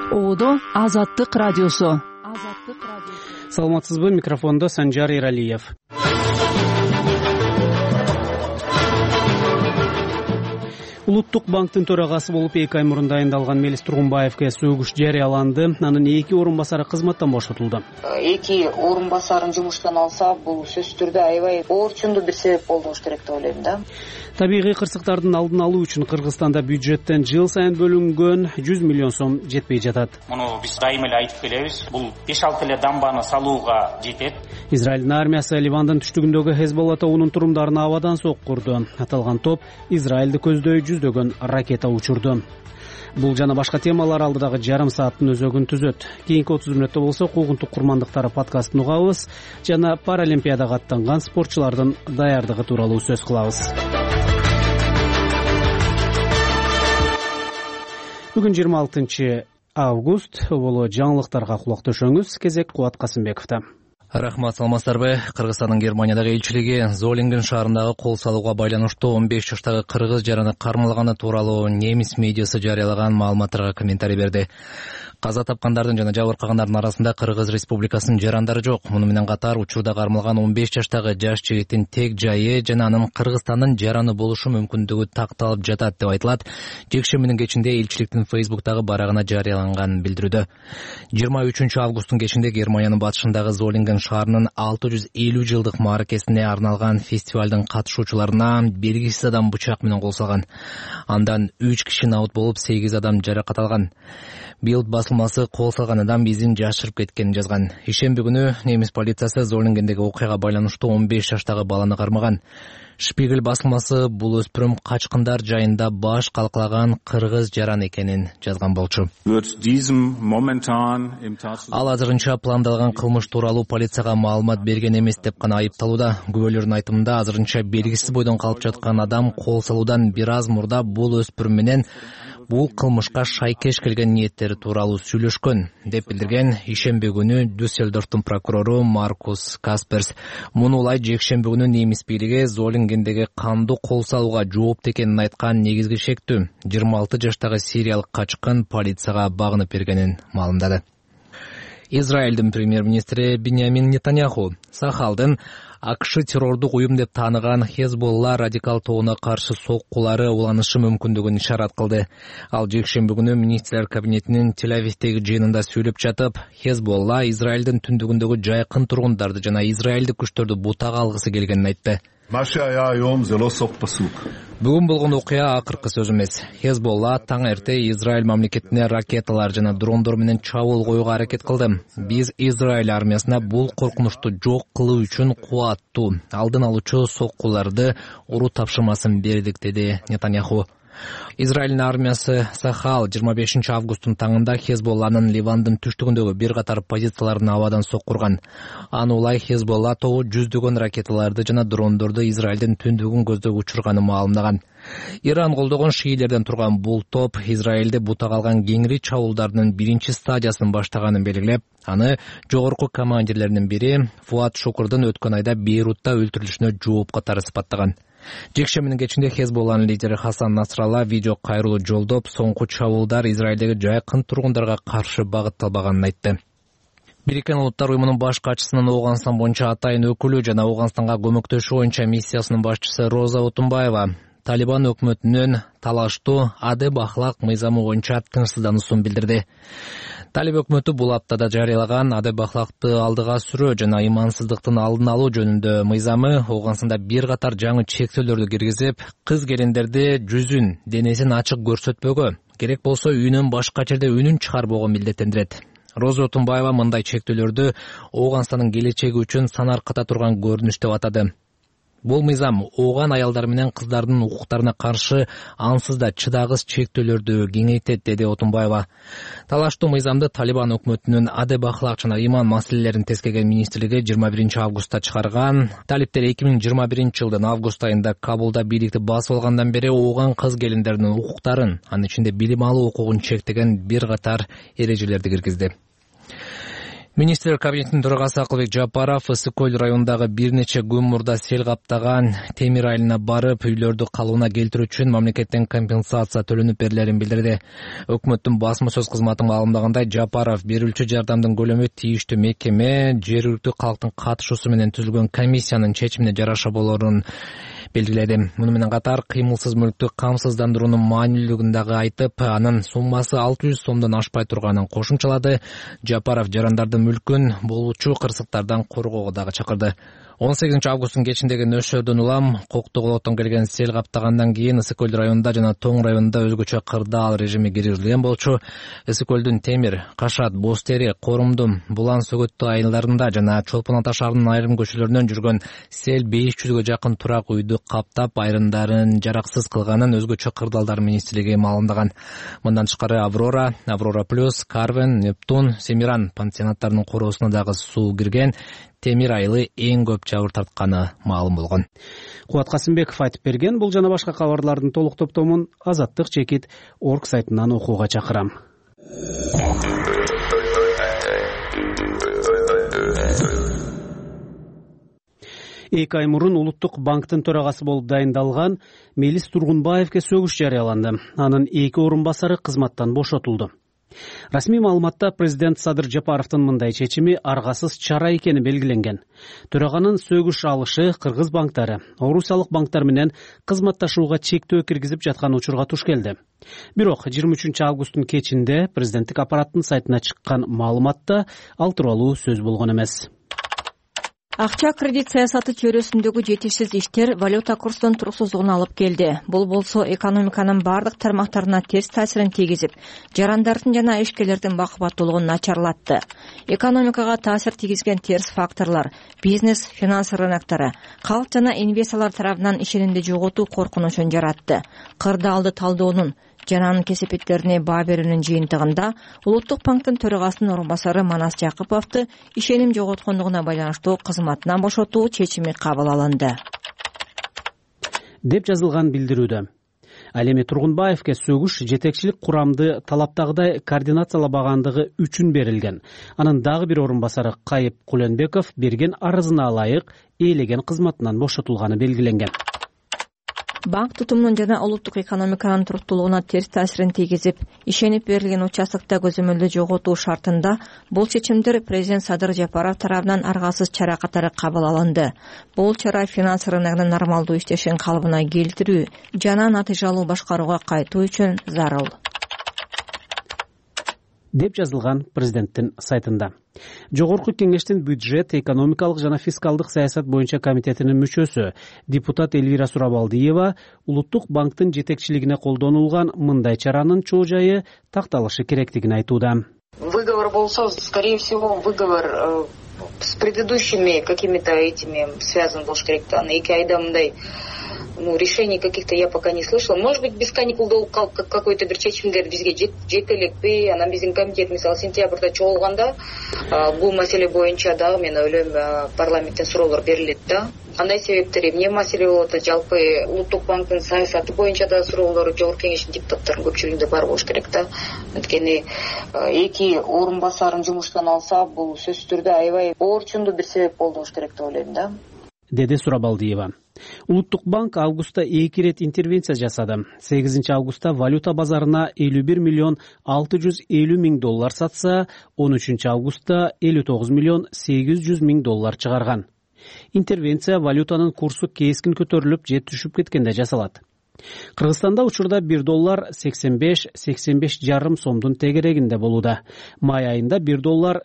Оодо Азаттык радиосу. Саламатсызбы, микрофондо Санжар Эралиев. Улуттук банктын төрагасы болуп 2 ай мурун дайындалган Мелис Тургунбаевге сөгүш жарыяланды. Анын 2 орун басары кызматтан бошотулду. 2 орун басарын жумуштан алса, бул сөзсүз түрдө аябай орчундуу бир себеп болуш керек деп ойлойм да. Табигый кырсыктардын алдын алуу үчүн Кыргызстанда бюджеттен жыл сайын бөлүнгөн 100 миллион сом жетпей жатат. Муну биз дайыма эле айтып келебиз. Бул 5-6 эле дамбаны салууга жетет. Израилдин армиясы Ливандын түштүгүндөгү Хезболла тобунун турумдарын абадан соккурду. Аталган топ Израилди көздөй жүздөгөн ракета учурду. Бул жана башка темалар алдыдагы жарым сааттын өзөгүн түзөт. Кийинки 30 мүнөттө болсо куугунтук курмандыктары подкастын угабыз жана Паралимпиадага аттанган спортчулардын даярдыгы тууралуу сөз кылабыз. Бүгүн 26 август, боло жаңылыктарга кулак төшөңүз. Кезек Кубат Касымбековдо. Рахмат, саламатсыздарбы? Кыргызстандын Германиядагы элчилиги Золинген шаарындагы кол салууга байланыштуу 15 жаштагы кыргыз жараны кармалганы тууралуу немис медиасы жарыялаган маалыматтарга комментарий берди. Каза тапкандардын жана жабыркагандардын арасында Кыргыз Республикасынын жарандары жок. Муну менен катар учурда кармалган 15 жаштагы жаш жигиттин тек жайы жана анын Кыргызстандын жараны болушу мүмкүндүгү такталып жатат деп айтылат. Жекшембинин кечинде элчиликтин Фейсбуктагы барагына жарыяланган билдирүүдө. 23 августтун кечинде Германиянын батышындагы Золинген шаарынын 650 жылдык мааракесине арналган фестивалдын катышуучуларына белгисиз адам бычак менен кол салган. Андан 3 киши наут болуп, 8 адам жаракат алган. Билд басылмасы кол салган адам изин жашырып кеткенин жазган. Ишемби күнү немис полициясы Золингендеги окуяга байланыштуу 15 жаштагы баланы кармаган. Шпигель басылмасы бул өспүрүм качкындар жайында баш калкалаган кыргыз жаран экенин жазган болчу. Ал азырынча пландалган кылмыш тууралуу полицияга маалымат берген эмес деп гана айыпталууда. Күбөлөрдүн айтымында азырынча белгисиз бойдон калып жаткан адам кол салуудан бир аз мурда бул өспүрүм менен бул кылмышка шайкеш келген ниеттери тууралуу сүйлөшкөн деп билдирген ишемби күнү Дюссельдорфтун прокурору Маркус Касперс. Муну улай жекшемби күнү немис бийлиги Золингендеги кандуу кол салууга жоопту экенин айткан негизги шектүү 26 жаштагы сириялык качкын полицияга багынып бергенин маалымдады. Израилдин премьер-министри Биньямин Нетаньяху Сахалдын АКШ террордук уюм деп тааныган Хезболла радикал тобуна каршы соккулары уланышы мүмкүндүгүн ишарат кылды. Ал жекшемби күнү министрлер кабинетинин Тель-Авивдеги жыйынында сүйлөп жатып, Хезболла Израилдин түндүгүндөгү жайкын тургундарды жана израилдик күчтөрдү бутага алгысы келгенин айтты. Бүгүн болгон окуя акыркы сөз эмес. Хезболла таң эрте Израиль мамлекетине ракеталар жана дрондор менен чабуул коюуга аракет кылды. Биз Израиль армиясына бул коркунучту жок кылуу үчүн кубаттуу, алдын алуучу соккуларды уруу тапшырмасын бердик, деди Нетаньяху. Израилдин армиясы Сахал 25 августтун таңында Хезболланын Ливандын түштүгүндөгү бир катар позицияларын абадан соккурган. Аны улай Хезболла тобу жүздөгөн ракеталарды жана дрондорду Израилдин түндүгүн көздөп учурганын маалымдаган. Иран колдогон шиилерден турган бул топ Израилде бутага алган кеңири чабуулдардын биринчи стадиясын баштаганын белгилеп, аны жогорку командирлеринин бири Фуат Шукурдун өткөн айда Бейрутта өлтүрүлүшүнө жооп катары сыпаттаган. Жекшембинин кечинде Хезболланын лидери Хасан Насралла видео кайрылуу жолдоп, соңку чабуулдар Израилдеги жайкын тургундарга каршы багытталбаганын айтты. Бириккен Улуттар уюмунун баш катчысынын Ооганстан боюнча атайын өкүлү жана Ооганстанга көмөктөшүү боюнча миссиясынын башчысы Роза Отунбаева Талибан өкмөтүнүн талаштуу адеп ахлак мыйзамы боюнча тынчсыздануусун билдирди. Талиб өкмөтү бул аптада жарыялаган адеп ахлакты алдыга сүрөө жана имансыздыктын алдын алуу жөнүндө мыйзамы Ооганстанда бир катар жаңы чектөөлөрдү киргизип, кыз келиндерди жүзүн, денесин ачык көрсөтпөгө, керек болсо үйүнөн башка жерде үнүн чыгарбоого милдеттендирет. Роза Отунбаева мындай чектөөлөрдү Ооганстандын келечеги үчүн санарката турган көрүнүш деп атады. Бул мыйзам ооган аялдар менен кыздардын укуктарына каршы ансыз да чыдагыс чектөөлөрдү кеңейтет, деди Отунбаева. Талаштуу мыйзамды Талибан өкмөтүнүн адеп ахлак жана иман маселелерин тескеген министрлиги 21 августта чыгарган. Талиптер 2021 жылдын август айында Кабулда бийликти басып алгандан бери ооган кыз келиндердин укуктарын, анын ичинде билим алуу укугун чектеген бир катар эрежелерди киргизди. Министрлер кабинетинин төрагасы Акылбек Жапаров Ысык көл районундагы бир нече күн мурда сел каптаган Темир айылына барып, үйлөрдү калыбына келтирүү үчүн мамлекеттен компенсация төлөнүп берилерин билдирди. Өкмөттүн басма сөз кызматы маалымдагандай, Жапаров берүүчү жардамдын көлөмү тийиштүү мекеме, жергиликтүү калктын катышуусу менен түзүлгөн комиссиянын чечимине жараша болорун белгиледи. Муну менен катар кыймылсыз мүлктү камсыздандыруунун маанилүүлүгүн дагы айтып, анын суммасы 600 сомдон ашпай турганын кошумчалады. Жапаров жарандардын мүлкүн болуучу кырсыктардан коргоого дагы чакырды. 18 августтун кечиндеги нөшөдөн улам Коктогулоктон келген сел каптагандан кийин Ысык көл районунда жана Тоң районунда өзгөчө кырдаал режими киргизилген болчу. Ысык көлдүн Темир, Кашат, Бостери, Корумдум, Булан Сөгөттү айылдарында жана Чолпон Ата шаарынын айрым көчөлөрүнөн жүргөн сел 500гө жакын турак үйдү каптап, айрымдарын жараксыз кылганын өзгөчө кырдаалдар министрлиги маалымдаган. Мындан тышкары Аврора плюс, Карвен, Нептун, Семиран пансионаттарынын короосуна дагы суу кирген. Темир айылы эң көп жабыр тартканы маалым болгон. Кубат Касымбеков айтып берген. Бул жана башка кабарлардын толук топтомун Азаттык чекит орг сайтынан окууга чакырам. 2 ай мурун Улуттук банктын төрагасы болуп дайындалган Мелис Тургунбаевге сөгүш жарыяланды. Анын 2 орун басары кызматтан бошотулду. Расмий маалыматта президент Садыр Жапаровдун мындай чечими аргасыз чара экени белгиленген. Төраганын сөгүш алышы кыргыз банктары, орусиялык банктар менен кызматташууга чектөө киргизип жаткан учурга туш келди. Бирок 23 августтун кечинде президенттик аппараттын сайтына чыккан маалыматта ал тууралуу сөз болгон эмес. Акча кредит саясаты чөйрөсүндөгү жетишсиз иштер валюта курсунун туруксуздугуна алып келди. Бул болсо экономиканын бардык тармактарына терс таасирин тийгизип, жарандардын жана ишкерлердин бакубаттуулугун начарлатты. Экономикага таасир тийгизген терс факторлор бизнес, финанс рыноктары, калк жана инвесторлор тарабынан ишенимди жоготуу коркунучун жаратты. Кырдаалды талдоонун жана анын кесепеттерине баа берүүнүн жыйынтыгында Улуттук банктын төрагасынын орун басары Манас Жакыповду ишеним жоготкондугуна байланыштуу кызматынан бошотуу чечими кабыл алынды, деп жазылган билдирүүдө. Ал эми Тургунбаевге сөгүш жетекчилик курамды талаптагыдай координациялабагандыгы үчүн берилген. Анын дагы бир орун басары Кайып Куленбеков берген арызына ылайык ээлеген кызматынан бошотулганы белгиленген. Банк тутумунун жана улуттук экономиканын туруктуулугуна терс таасирин тийгизип, ишенип берилген участокто көзөмөлдү жоготуу шартында бул чечимдер президент Садыр Жапаров тарабынан аргасыз чара катары кабыл алынды. Бул чара финанс рыногунун нормалдуу иштешин калыбына келтирүү жана натыйжалуу башкарууга кайтуу үчүн зарыл, деп жазылган президенттин сайтында. Жогорку кеңештин бюджет, экономикалык жана фискалдык саясат боюнча комитетинин мүчөсү депутат Элвира Сурабалдиева Улуттук банктын жетекчилигине колдонулган мындай чаранын чоо жайы такталышы керектигин айтууда. Выговор болсо, скорее всего, выговор с предыдущими какими-то этими связан болуш керек. 2 айда мындай решений каких-то я пока не слышала. Может быть, без каникул какой-то бир чечимдер бизге жете элекпи? Анан биздин комитет мисалы сентябрда чогулганда бул маселе боюнча дагы мен ойлойм парламенттен суроолор берилет да. Кандай себептер, эмне маселе болот? Жалпы Улуттук банктын саясаты боюнча да суроолор жогорку кеңештин депутаттарынын көпчүлүгүндө бар болуш керек да. Анткени 2 орун басарын жумуштан алса, бул сөзсүз түрдө аябай орчундуу бир себеп болуш керек деп ойлойм да, деди Сурабалдиева. Улуттук банк августта 2 рет интервенция жасады. 8 августта валюта базарына 51 миллион 650 миң доллар сатса, 13 августта 59 миллион 800 миң доллар чыгарган. Интервенция валютанын курсу кескин көтөрүлүп, же түшүп кеткенде жасалат. Кыргызстанда учурда 1 доллар 85-85,5 сомдун тегерегинде болууда. Май айында 1 доллар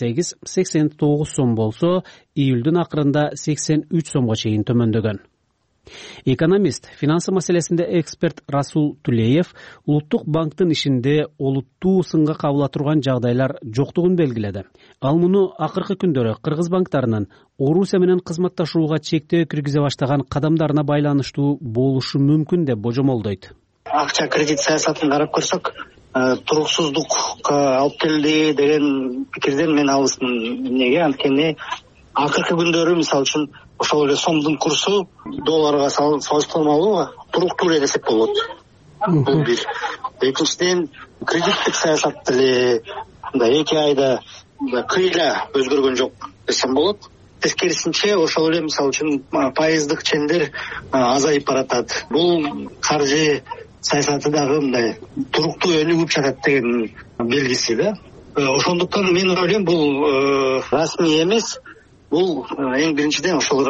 88-89 сом болсо, июлдун акырында 83 сомго чейин төмөндөгөн. Экономист, финансы маселесинде эксперт Расул Тулеев Улуттук банктын ишинде олуттуу сынга кабыла турган жагдайлар жоктугун белгиледи. Ал муну акыркы күндөрү кыргыз банктарынын Орусия менен кызматташууга чектөө киргизе баштаган кадамдарына байланыштуу болушу мүмкүн деп божомолдойт. Акча кредит саясатын карап көрсөк, туруксуздукка алып келди деген пикирден мен алысмын. Эмнеге? Анткени акыркы күндөрү мисалы үчүн ошол эле сомдун курсу долларга салыштырмалуу туруктуу эле эсеп болот. Бул бир. Экинчиден, кредиттик саясат деле 2 айда кыйла өзгөргөн жок десем болот. Тескерисинче ошол эле мисалы үчүн пайыздык чендер азайып баратат. Бул каржы саясаты дагы мындай туруктуу өнүгүп жатат деген белгиси да. Ошондуктан мен ойлойм бул расмий эмес. Бул эң биринчиден ошол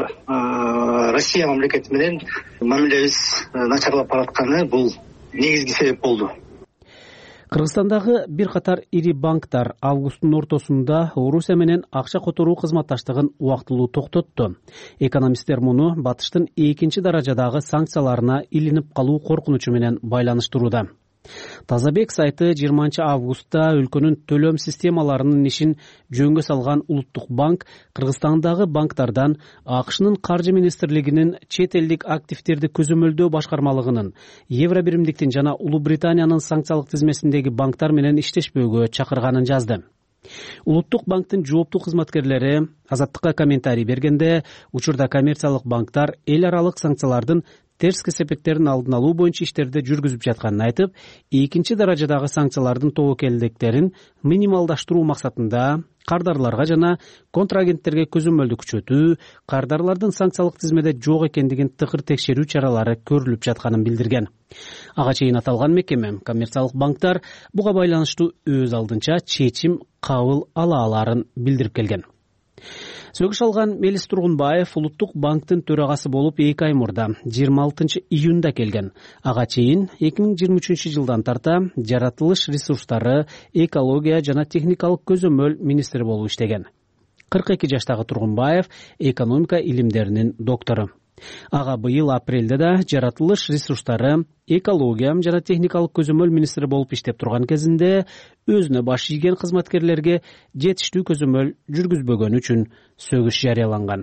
Россия мамлекети менен мамилебиз начарлап баратканы бул негизги себеп болду. Кыргызстандагы бир катар ири банктар августтун ортосунда Орусия менен акча которуу кызматташтыгын убактылуу токтотту. Экономисттер муну батыштын экинчи даражадагы санкцияларына илинип калуу коркунучу менен байланыштырууда. Тазабек сайты 20 августта өлкөнүн төлөм системаларынын ишин жөнгө салган Улуттук банк Кыргызстандагы банктардан АКШнын каржы министрлигинин чет элдик активдерди көзөмөлдөө башкармалыгынын, Евро биримдиктин жана Улуу Британиянын санкциялык тизмесиндеги банктар менен иштешпөөгө чакырганын жазды. Улуттук банктын жооптуу кызматкерлери Азаттыкка комментарий бергенде, учурда коммерциялык банктар эл аралык санкциялардын терс кесепеттерин алдын алуу боюнча иштерди жүргүзүп жатканын айтып, экинчи даражадагы санкциялардын тобокелдиктерин минималдаштыруу максатында кардарларга жана контрагенттерге көзөмөлдү күчөтүү, кардарлардын санкциялык тизмеде жок экендигин тыкыр текшерүү чаралары көрүлүп жатканын билдирген. Ага чейин аталган мекеме коммерциялык банктар буга байланыштуу өз алдынча чечим кабыл ала аларын билдирип келген. Сөгүш алган Мелис Тургунбаев Улуттук банктын төрагасы болуп 2 ай мурда 26 июнда келген. Ага чейин 2023 жылдан тарта жаратылыш ресурстары, экология жана техникалык көзөмөл министри болуп иштеген. 42 жаштагы Тургунбаев экономика илимдеринин доктору. Ага быйыл апрелде да жаратылыш ресурстары, экология жана техникалык көзөмөл министри болуп иштеп турган кезинде өзүнө баш ийген кызматкерлерге жетиштүү көзөмөл жүргүзбөгөнү үчүн сөгүш жарыяланган.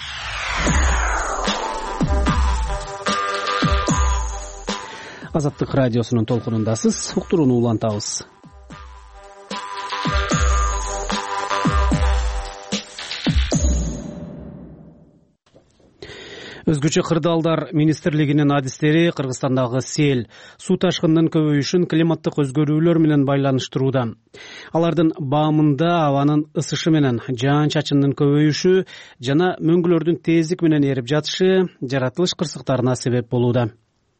Азаттык радиосунун толкунундасыз, уктурууну улантабыз. Өзгөчө кырдаалдар министрлигинин адистери Кыргызстандагы сел, суу ташкынынын көбөйүшүн климаттык өзгөрүүлөр менен байланыштырууда. Алардын баамында абанын ысышы менен жаан-чачындын көбөйүшү жана мөңгүлөрдүн тездик менен эрип жатышы жаратылыш кырсыктарына себеп болууда.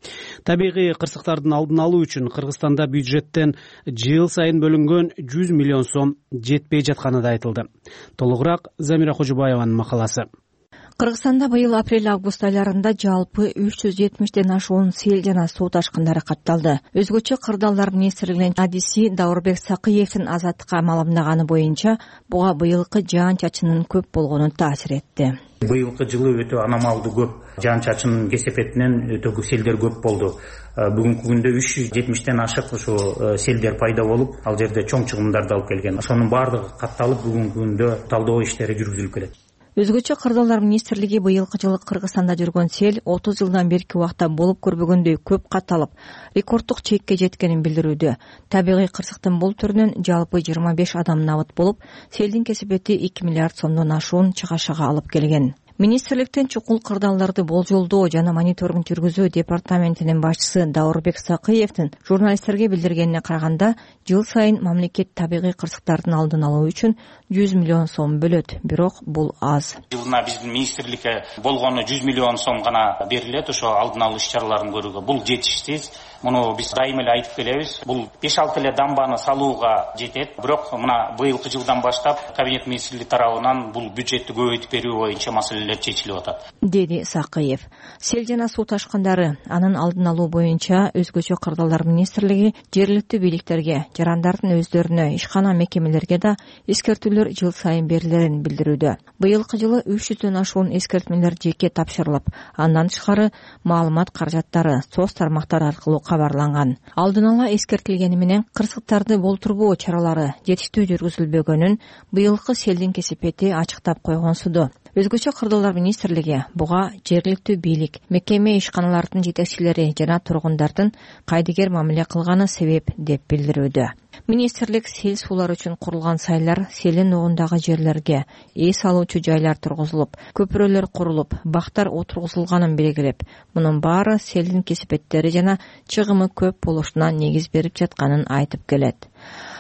Табигый кырсыктардын алдын алуу үчүн Кыргызстанда бюджеттен жыл сайын бөлүнгөн 100 миллион сом жетпей жатканы да айтылды. Толугураак Замира Кожубаеванын макаласы. Кыргызстанда быйыл апрель-август айларында жалпы 370ден ашуун сел жана суу ташкындары катталды. Өзгөчө кырдаалдар министрлигинин адиси Даурбек Сакыевдин Азаттыкка маалымдаганы боюнча, буга быйылкы жаан-чачындын көп болгону таасир этти. Быйылкы жылы өтө аномалдуу көп жаан-чачындын кесепетинен өтө селдер көп болду. Бүгүнкү күндө 370ден ашык ушу селдер пайда болуп, ал жерде чоң чыгымдарды алып келген. Ошонун баардыгы катталып, бүгүнкү күндө талдоо иштери жүргүзүлүп келет. Өзгөчө кырдаалдар министрлиги быйылкы жылы Кыргызстанда жүргөн сел 30 жылдан берки убакта болуп көрбөгөндөй көп катталып, рекорддук чекке жеткенин билдирүүдө. Табигый кырсыктын бул түрүнөн жалпы 25 адам набыт болуп, селдин кесепети 2 миллиард сомдон ашуун чыгашага алып келген. Министрликтин чукул кырдаалдарды болжолдоо жана мониторинг жүргүзүү департаментинин башчысы Даурбек Сакыевдин журналисттерге билдиргенине караганда, жыл сайын мамлекет табигый кырсыктардын алдын алуу үчүн 100 миллион сом бөлөт, бирок бул аз. Жылына биздин министрликке болгону 100 миллион сом гана берилет ошо алдын алуу иш-чараларын көрүүгө. Бул жетишсиз. Муну биз дайыма эле айтып келебиз. Бул 5-6 эле дамбаны салууга жетет. Бирок мына быйылкы жылдан баштап кабинет министрлиги тарабынан бул бюджетти көбөйтүп берүү боюнча маселелер чечилип атат, деди Сакыев. Сел жана суу ташкындары, анын алдын алуу боюнча өзгөчө кырдаалдар министрлиги жергиликтүү бийликтерге, жарандардын өздөрүнө, ишкана мекемелерге да эскертүүлөр жыл сайын берилерин билдирүүдө. Быйылкы жылы 300дөн ашуун эскертмелер жеке тапшырылып, андан тышкары маалымат каражаттары соц тармактар аркылуу кабарланган. Алдын ала эскертилгени менен кырсыктарды болтурбоо чаралары жетиштүү жүргүзүлбөгөнүн быйылкы селдин кесепети ачыктап койгонсуду. Өзгөчө кырдаалдар министрлиги буга жергиликтүү бийлик, мекеме ишканалардын жетекчилери жана тургундардын кайдыгер мамиле кылганы себеп деп билдирүүдө. Министрлик сел суулар үчүн курулган сайлар, селин угундагы жерлерге эс алуучу жайлар тургузулуп, көпүрөлөр курулуп, бактар отургузулганын белгилеп, мунун баары селдин кесепеттери жана чыгымы көп болушуна негиз берип жатканын айтып келет.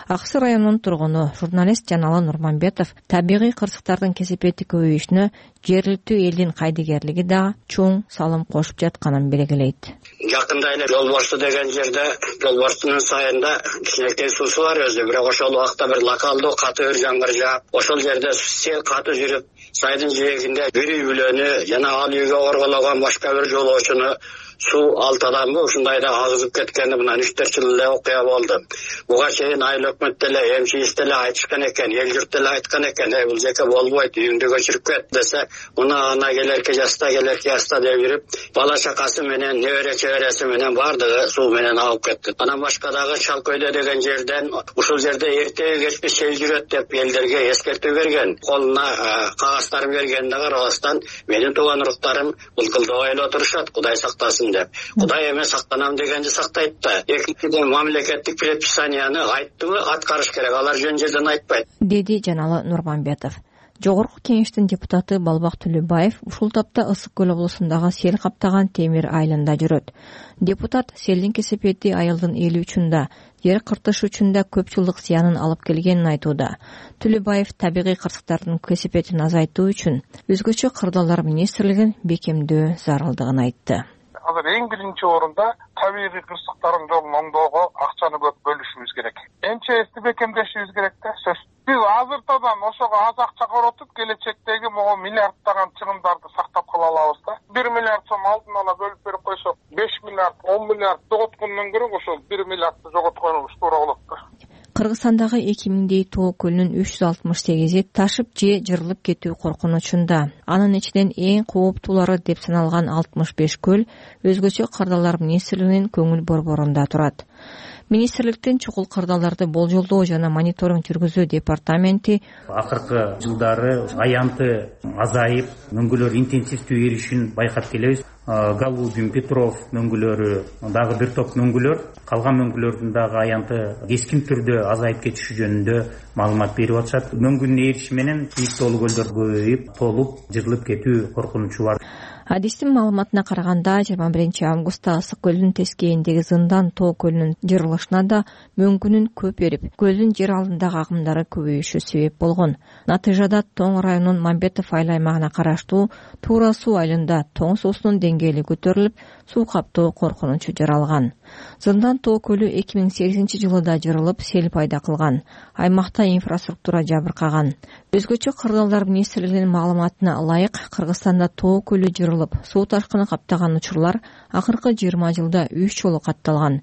Аксы районунун тургуну журналист Жаналы Нурманбетов табигый кырсыктардын кесепети көбөйүшүнө жергиликтүү элдин кайдыгерлиги да чоң салым кошуп жатканын белгилейт. Жакында эле Жолборсу деген жерде Жолборсунун сайында кичинекей суусу бар өзү, бирок ошол убакта бир локалдуу катуу бир жамгыр жаап, ошол жерде сел катуу жүрүп, сайдын жээгинде бир үй бүлөнү жана ал үйгө оргологон башка бир жолоочуну суу алтаданбы ушундайда агызып кеткени мына 3-4 жыл эле окуя болду. Буга чейин айыл өкмөт деле, МЧС деле айтышкан экен, эл журт деле айткан экен, бул жеке болбойт, үйүңдү көчүрүп кет десе, мына ана келерке жаста деп жүрүп, бала чакасы менен, небере чебереси менен бардыгы суу менен агып кетти. Анан башка дагы Чалкөйдө деген жерден ушул жерде эртеби кечпи сел жүрөт деп элдерге эскертүү берген. Колуна кагаздарын бергенде карабастан менин тууган уруктарым былкылдабай эле отурушат, Кудай сактасын деп. Кудай эме сактанам дегенди сактайт да. Экинчиден мамлекеттик предписанияны айттыбы, аткарыш керек. Алар жөн жерден айтпайт, деди Жаналы Нурманбетов. Жогорку кеңештин депутаты Балбак Түлөбаев ушул тапта Ысык көл облусундагы сел каптаган Темир айылында жүрөт. Депутат селдин кесепети айылдын эли үчүн да, жер кыртыш үчүн да көп жылдык зыянын алып келгенин айтууда. Түлөбаев табигый кырсыктардын кесепетин азайтуу үчүн өзгөчө кырдаалдар министрлигин бекемдөө зарылдыгын айтты. Азыр эң биринчи орунда табигый кырсыктардын жолун оңдоого акчаны көп бөлүшүбүз керек. МЧСти бекемдешибиз керек да, сөз. Биз азыртадан ошого аз акча коротуп, келечектеги могу миллиарддаган чыгымдарды сактап кала алабыз да. 1 миллиард сом алдын ала бөлүп берип койсок, 5 миллиард, 10 миллиард жоготкондон көрө ошол 1 миллиардты жоготконубуз туура болот да. Кыргызстандагы 2000 тоо көлүнүн 368-и ташып же жырылып кетүү коркунучунда. Анын ичинен эң кооптуулары деп саналган 65 көл өзгөчө кырдаалдар министрлигинин көңүл борборунда турат. Министрликтин чукул кырдаалдарды болжолдоо жана мониторинг жүргүзүү департаменти акыркы жылдары аянты азайып, мөңгүлөр интенсивдүү эришүүн байкап келебиз. Галубин, Петров мөңгүлөрү, дагы бир топ мөңгүлөр, калган мөңгүлөрдүн дагы аянты кескин түрдө азайып кетиши жөнүндө маалымат берип атышат. Мөңгүнүн эриши менен кийик тоолуу көлдөр көбөйүп, толуп, жырылып кетүү коркунучу бар. Адистин маалыматына караганда 21 августта Ысык көлүнүн тескейиндеги Зындан тоо көлүнүн жырылышына да мөңгүнүн көп эрип, көлдүн жер алдындагы агымдары көбөйүшү себеп болгон. Натыйжада Тоң районунун Мамбетов айыл аймагына караштуу Туура суу айылында тоң суусунун деңгээли көтөрүлүп, суу каптоо коркунучу жаралган. Зындан тоо көлү 2008-жылы да жырылып, сел пайда кылган. Аймакта инфраструктура жабыркаган. Өзгөчө кырдаалдар министрлигинин маалыматына ылайык, Кыргызстанда тоо көлү жырылып, суу ташкыны каптаган учурлар акыркы 20 жылда 3 жолу катталган.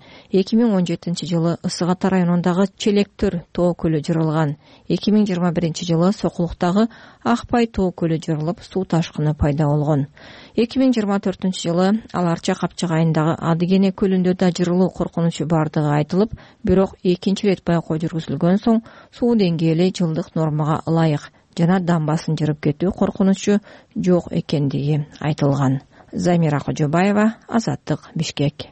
2017-жылы Ысык Ата районундагы Челектөр тоо көлү жырылган. 2021-жылы Сокулуктагы Акбай тоо көлү жырылып, суу ташкыны пайда болгон. 2024-жылы Аларча капчыгайындагы Адыгене көлүндө да жырылуу коркунучу бардыгы айтылып, бирок экинчи ирет байкоо жүргүзүлгөн соң суу деңгээли жылдык нормага ылайык жана дамбасын жырып кетүү коркунучу жок экендиги айтылган. Замира Кожобаева, Азаттык, Бишкек.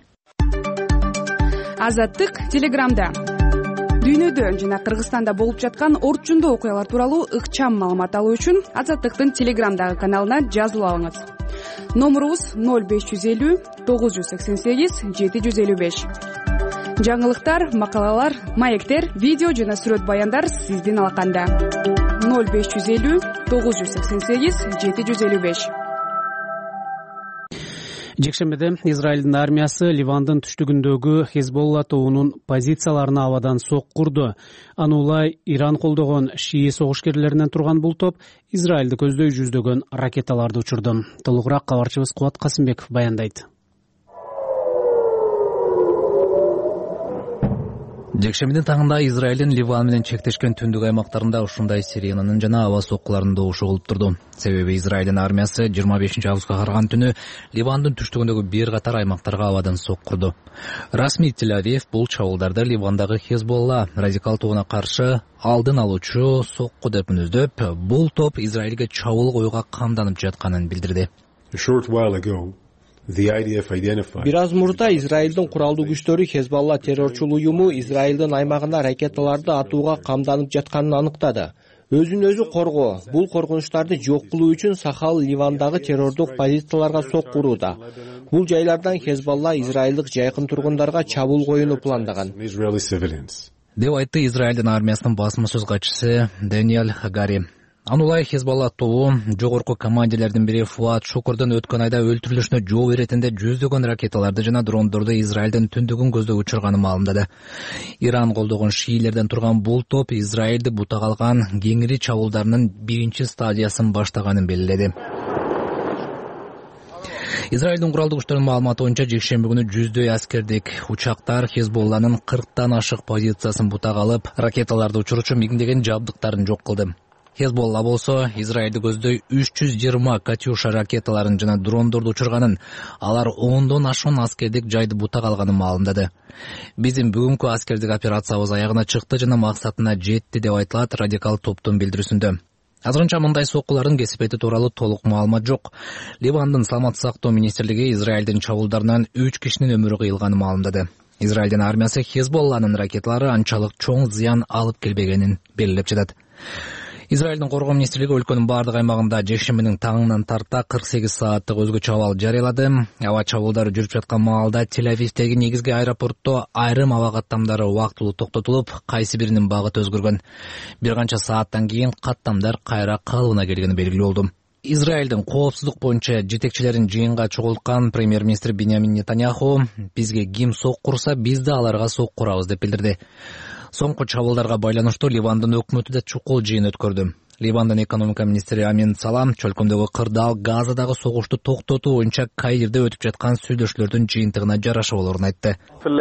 Азаттык Телеграмда. Дүйнөдө жана Кыргызстанда болуп жаткан орчундуу окуялар тууралуу ыкчам маалымат алуу үчүн Азаттыктын Телеграмдагы каналына жазылып алыңыз. Номурубуз 0550 988 755. Жаңылыктар, макалалар, маектер, видео жана сүрөт баяндар сиздин алаканда. 0550 988 755. Жекшембиде Израилдин армиясы Ливандын түштүгүндөгү Хезболла тобунун позицияларына абадан сок курду. Аны улай Иран колдогон шии согушкерлеринен турган бул топ Израилди көздөй жүздөгөн ракеталарды учурду. Толугураак кабарчыбыз Кубат Касымбеков баяндайт. Жекшембидин таңында Израилдин Ливан менен чектешкен түндүк аймактарында ушундай сиренанын жана аба соккуларынын добушу болуп турду. Себеби Израилдин армиясы 25 августка караган түнү Ливандын түштүгүндөгү бир катар аймактарга абадан сок курду. Расмий Тель-Авив бул чабуулдарды Ливандагы Хезболла радикал тобуна каршы алдын алуучу сокку деп мүнөздөп, бул топ Израилге чабуул коюуга камданып жатканын билдирди. Бир аз мурда Израилдин куралдуу күчтөрү Хезболла террорчул уюму Израилдин аймагына ракеталарды атууга камданып жатканын аныктады. Өзүн өзү коргоо, бул коркунучтарды жок кылуу үчүн Сахал Ливандагы террордук позицияларга сок курууда. Бул жайлардан Хезболла израилдик жайкын тургундарга чабуул коюуну пландаган. деп айтты Израилдин армиясынын басма сөз катчысы Даниэль Хагари. Анулай Хезболла тобу жогорку командирлердин бири Фуат Шукурдун өткөн айда өлтүрүлүшүнө жол иретинде жүздөгөн ракеталарды жана дрондорду Израилдин түндүгүн көздөп учурганын маалымдады. Иран колдогон шиилерден турган бул топ Израилди бутак алган кеңири чабуулдарынын биринчи стадиясын баштаганын белгиледи. Израилдин куралдуу күчтөрүнүн маалыматы боюнча жекшемби күнү жүздөй аскердик учактар Хезболланын 40тан ашык позициясын бутак алып, ракеталарды учуручу миңдеген жабдыктарын жок кылды. Хезболла болсо Израилди көздөй 320 Катюша ракеталарын жана дрондорду учурганын, алар 10дон ашуун аскердик жайды бутак алганын маалымдады. Биздин бүгүнкү аскердик операциябыз аягына чыкты жана максатына жетти деп айтылат радикал топтун билдирүүсүндө. Азырынча мындай соккулардын кесипети тууралуу толук маалымат жок. Ливандын саламаттык сактоо министрлиги Израилдин чабуулдарынан 3 кишинин өмүрү кыйылганын маалымдады. Израилдин армиясы Хезболланын ракеталары анчалык чоң зыян алып келбегенин белгилеп жатат. Израилдин коргоо министрлиги өлкөнүн бардык аймагында жекшембинин таңынан тарта 48 сааттык өзгөчө абал жарыялады. Аба чабуулдары жүрүп жаткан маалда Тель-Авивдеги негизги аэропортто айрым аба каттамдары убактылуу токтотулуп, кайсы биринин багыты өзгөргөн. Бир канча сааттан кийин каттамдар кайра калыбына келгени белгилүү болду. Израилдин коопсуздук боюнча жетекчилерин жыйынга чогулткан премьер-министр Биньямин Нетаньяху бизге ким соккурса биз да аларга соккурабыз деп билдирди. Соңку чабуулдарга байланыштуу Ливандын өкмөтү да чукул жыйын өткөрдү. Ливандын экономика министри Амин Салам чөлкөмдөгү кырдаал Газадагы согушту токтотуу боюнча Каирде өтүп жаткан сүйлөшүүлөрдүн жыйынтыгына жараша болорун айтты.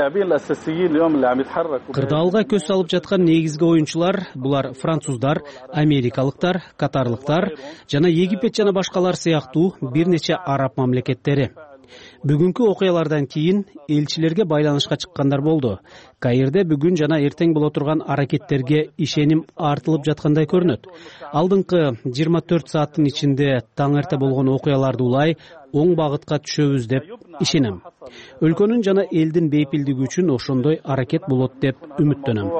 Кырдаалга көз салып жаткан негизги оюнчулар булар француздар, америкалыктар, катарлыктар жана Египет жана башкалар сыяктуу бир нече араб мамлекеттери. Бүгүнкү окуялардан кийин элчилерге байланышка чыккандар болду. Каирде бүгүн жана эртең боло турган аракеттерге ишеним артылып жаткандай көрүнөт. Алдыңкы 24 сааттын ичинде таң эрте болгон окуяларды улай оң багытка түшөбүз деп ишенем. Өлкөнүн жана элдин бейпилдиги үчүн ошондой аракет болот деп үмүттөнөм.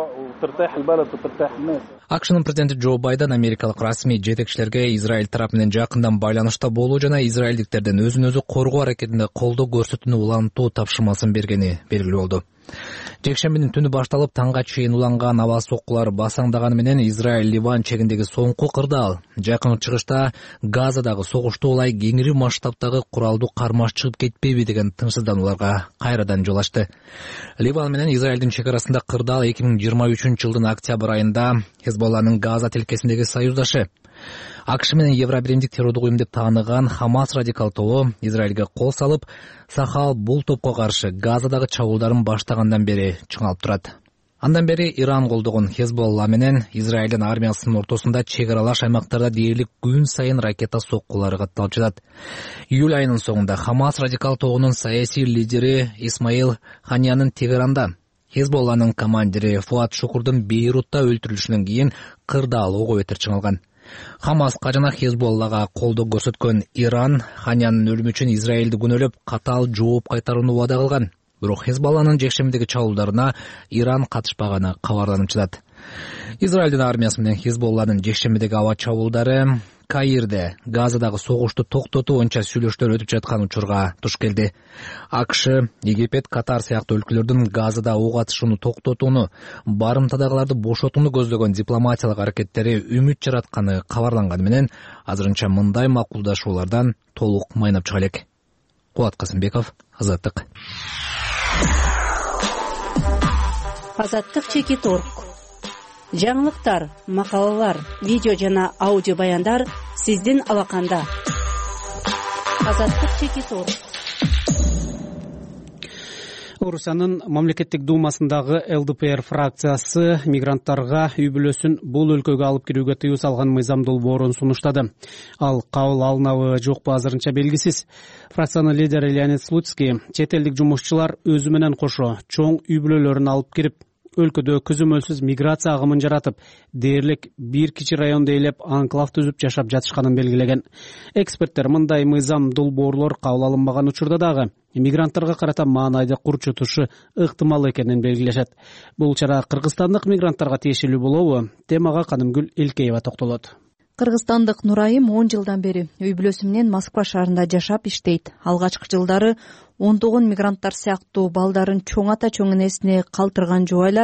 АКШнын президенти Джо Байден америкалык расмий жетекчилерге Израиль тарап менен жакындан байланышта болуу жана израилдиктердин өзүн өзү коргоо аракетинде колдоо көрсөтүүнү улантуу тапшырмасын бергени белгилүү болду. Жекшембинин түнү башталып таңга чейин уланган аба соккулар басаңдаганы менен Израиль-Ливан чегиндеги соңку кырдаал жакын чыгышта Газадагы согушту улай кеңири масштабтагы куралдуу кармаш чыгып кетпейби деген тынчсызданууларга кайрадан жол ачты. Ливан менен Израилдин чегарасында кырдаал 2023-жылдын октябрь айында Хезболланын Газа тилкесиндеги союздашы. АКШ менен Евробиримдик террордук уюм деп тааныган Хамас радикал тобу Израилге кол салып, Сахал бул топко каршы Газадагы чабуулдарын баштагандан бери чыңалып турат. Андан бери Иран колдогон Хезболла менен Израилдин армиясынын ортосунда чегаралаш аймактарда дээрлик күн сайын ракета соккулары катталып жатат. Июль айынын соңунда Хамас радикал тобунун саясий лидери Исмаил Ханиянын Тегеранда, Хезболланын командири Фуат Шукурдун Бейрутта өлтүрүлүшүнөн кийин кырдаал ого бетер чыңалган. Хамаска жана Хезболлага колдоо көрсөткөн Иран Ханиянын өлүмү үчүн Израилди күнөөлөп катаал жооп кайтарууну убада кылган. Бирок Хезболланын жекшембидеги чабуулдарына Иран катышпаганы кабарланып жатат. Израилдин армиясы менен Хезболланын жекшембидеги аба чабуулдары Каирде Газадагы согушту токтотуу боюнча сүйлөшүүлөр өтүп жаткан учурга туш келди. АКШ, Египет, Катар сыяктуу өлкөлөрдүн Газада ок атышууну токтотууну, барымтадагыларды бошотууну көздөгөн дипломатиялык аракеттери үмүт жаратканы кабарланганы менен азырынча мындай макулдашуулардан толук майнап чыга элек. Кубат Касымбеков, Азаттык. Азаттык Чекиторг. Жаңылыктар, макалалар, видео жана аудио баяндар сиздин алаканда. Азаттык Чекиторг. Орусиянын мамлекеттик думасындагы ЛДПР фракциясы мигранттарга үй бүлөсүн бул өлкөгө алып кирүүгө тыюу салган мыйзам долбоорун сунуштады. Ал кабыл алынабы жокпу азырынча белгисиз. Фракциянын лидери Леонид Слуцкий чет элдик жумушчулар өзү менен кошо чоң үй бүлөлөрүн алып кирип, өлкөдө көзөмөлсүз миграция агымын жаратып, дээрлик бир кичи районду ээлеп анклав түзүп жашап жатышканын белгилеген. Эксперттер мындай мыйзам долбоорлор кабыл алынбаган учурда дагы мигранттарга карата маанайды курчутушу ыктымал экенин белгилешет. Бул чара кыргызстандык мигранттарга тиешелүү болобу? Темага Канымгүл Элкеева токтолот. Кыргызстандык Нурайым 10 жылдан бери үй бүлөсү менен Москва шаарында жашап иштейт. Алгачкы жылдары ондогон мигранттар сыяктуу балдарын чоң ата чоң энесине калтырган жубайлар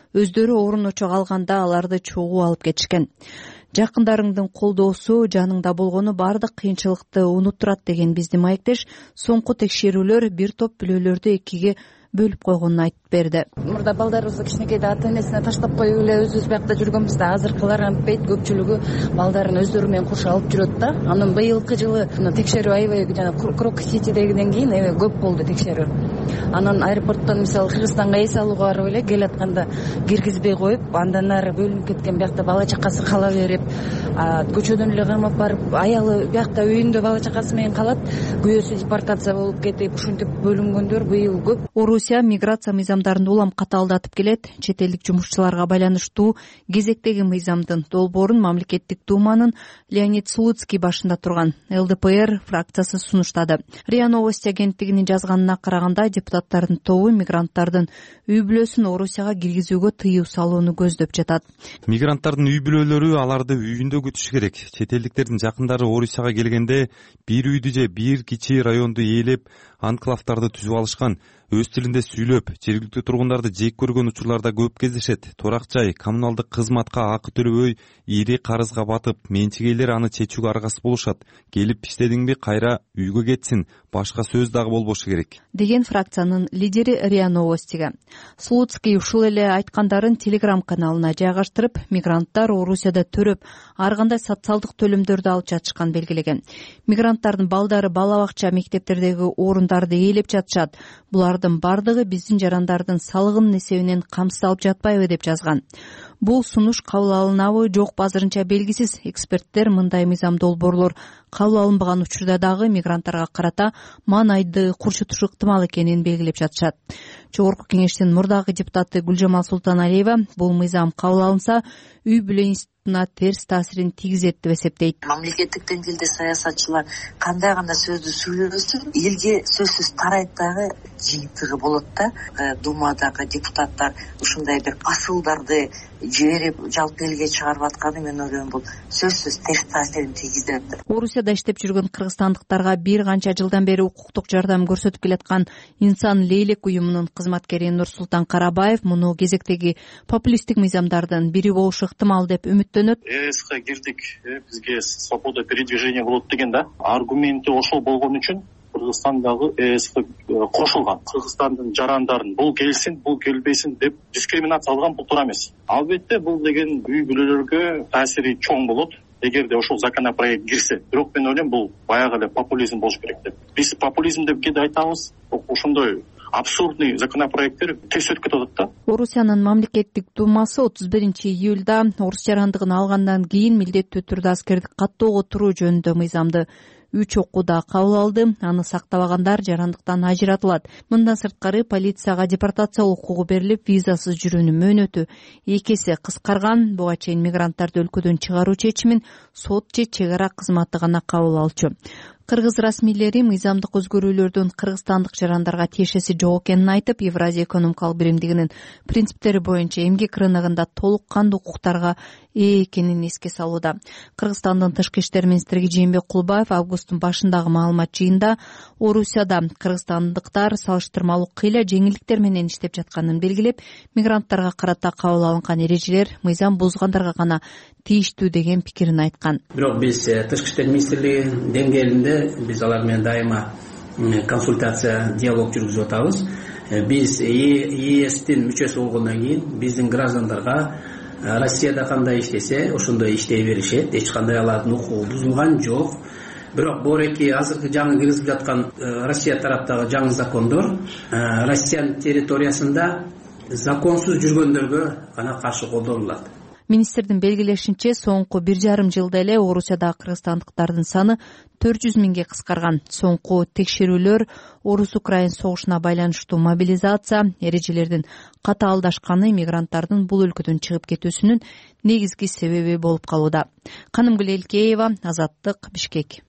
өздөрү орун очо калганда аларды чогуу алып кетишкен. Жакындарыңдын колдоосу, жаныңда болгону баардык кыйынчылыкты унуттурат деген биздин маектеш соңку текшерүүлөр бир топ бүлөлөрдү экиге бөлүп койгонун айтып берди. Мурда балдарыбызды кичинекейде ата энесине таштап коюп эле өзүбүз биякта жүргөнбүз да, азыркылар антпейт, көпчүлүгү балдарын өздөрү менен куш алып жүрөт да. Анан быйылкы жылы текшерүү аябай жана Крок-Ситидегиден кийин аябай көп болду текшерүү. Анан аэропорттон мисалы Кыргызстанга эс алууга барып эле келатканда киргизбей коюп, андан ары бөлүнүп кеткен биякта бала чакасы кала берип, көчөдөн эле камап барып, аялы биякта үйүндө бала чакасы менен калат, күйөөсү депортация болуп кетип, ушинтип бөлүнгөндөр быйыл көп. Орусия миграция мыйзамдарын улам катаалдатып келет. Чет элдик жумушчуларга байланыштуу кезектеги мыйзамдын долбоорун мамлекеттик думанын Леонид Слуцкий башында турган ЛДПР фракциясы сунуштады. РИА Новости агенттигинин жазганына караганда, депутаттардын тобу мигранттардын үй бүлөсүн Орусияга киргизүүгө тыюу салууну көздөп жатат. Мигранттардын үй бүлөлөрү аларды үйүндө күтүш керек. Чет элдиктердин жакындары Орусияга келгенде бир үйдү же бир кичи районду ээлеп, анклавдарды түзүп алышкан. Өз тилинде сүйлөп, жергиликтүү тургундарды жек көргөн учурларда көп кездешет. Турак жай, коммуналдык кызматка акы төлөбөй, ири карызга батып, менчигейлер аны чечүүгө аргасыз болушат. Келип иштедиңби, кайра үйгө кетсин, башка сөз дагы болбошу керек, деген фракциянын лидери РИА Новостиге. Слуцкий ушул эле айткандарын Telegram каналына жайгаштырып, мигранттар Орусияда төрөп, ар кандай социалдык төлөмдөрдү алып жатышканын белгилеген. Мигранттардын балдары бала бакча, мектептердеги орундарды ээлеп жатышат. Булардын бардыгы биздин жарандардын салыгынын эсебинен камсыздалып жатпайбы деп жазган. Бул сунуш кабыл алынабы, жокпу азырынча белгисиз. Эксперттер мындай мыйзам долбоорлор кабыл алынбаган учурда дагы мигранттарга карата маанайды курчутушу ыктымал экенин белгилеп жатышат. Жогорку кеңештин мурдагы депутаты Гүлжамал Султаналиева бул мыйзам кабыл алынса, үй бүлө институтуна терс таасирин тийгизет деп эсептейт. Мамлекеттик деңгээлде саясатчылар кандай гана сөздү сүйлөсүн, элге сөзсүз тарайт дагы жыйынтыгы болот да. Думадагы депутаттар ушундай бир асылдарды жиберип жалпы элге чыгарып атканы, мен ойлойм, бул сөзсүз терс таасирин тийгизет. Орусияда иштеп жүргөн кыргызстандыктарга бир канча жылдан бери укуктук жардам көрсөтүп келаткан Инсан Лейлек уюмунун кызматкери Нурсултан Карабаев муну кезектеги популисттик мыйзамдардын бири болушу ыктымал деп үмүттөнөт. ЭСК кирдик, бизге свобода передвижения болот деген да. Аргументи ошол болгон үчүн Кыргызстандагы ЭСК кошулган. Кыргызстандын жарандарын бул келсин, бул келбесин деп дискриминация алган, бул туура эмес. Албетте бул деген үй бүлөлөргө таасири чоң болот эгерде ошол законопроект кирсе. Бирок мен ойлойм, бул баягы эле популизм болуш керек деп. Биз популизм деп кээде айтабыз, ошондой абсурдный законопроекттер тез өтүп кетип атат да. Орусиянын мамлекеттик думасы 31-июлда орус жарандыгын алгандан кийин милдеттүү түрдө аскердик каттоого туруу жөнүндө мыйзамды 3 окууда кабыл алды. Аны сактабагандар жарандыктан ажыратылат. Мындан сырткары полицияга депортация укугу берилип, визасыз жүрүүнүн мөөнөтү 2 эсе кыскарган. Буга чейин мигранттарды өлкөдөн чыгаруу чечимин сот же чек ара кызматы гана кабыл алчу. Кыргыз расмийлери мыйзамдык өзгөрүүлөрдүн кыргызстандык жарандарга тиешеси жок экенин айтып, Евразия экономикалык биримдигинин принциптери боюнча эмгек рыногунда толук кандуу укуктарга ээ экенин эске салууда. Кыргызстандын тышкы иштер министри Жээнбек Кулбаев августтун башындагы маалымат жыйында Орусияда кыргызстандыктар салыштырмалуу кыйла жеңилдиктер менен иштеп жатканын белгилеп, мигранттарга карата кабыл алынган эрежелер мыйзам бузгандарга гана тийиштүү деген пикирин айткан. Бирок биз тышкы иштер министрлиги деңгээлинде биз алар менен дайыма консультация, диалог жүргүзүп атабыз. Биз ЕСтин мүчөсү болгондон кийин биздин граждандарга Россияда кандай иштесе, ошондой иштей беришет. Эч кандай алардын укугу бузулган жок. Бирок бореки азыркы жаңы киргизип жаткан Россия тараптагы жаңы закондор Россиянын территориясында законсуз жүргөндөргө гана каршы колдонулат. Министрдин белгилешинче, соңку 1,5 жылда эле Орусияда кыргызстандыктардын саны 400 миңге кыскарган. Соңку текшерүүлөр Орус-Украин согушуна байланыштуу мобилизация эрежелердин катаалдашканы мигранттардын бул өлкөдөн чыгып кетүүсүнүн негизги себеби болуп калууда. Канымгүл Элкеева, Азаттык, Бишкек.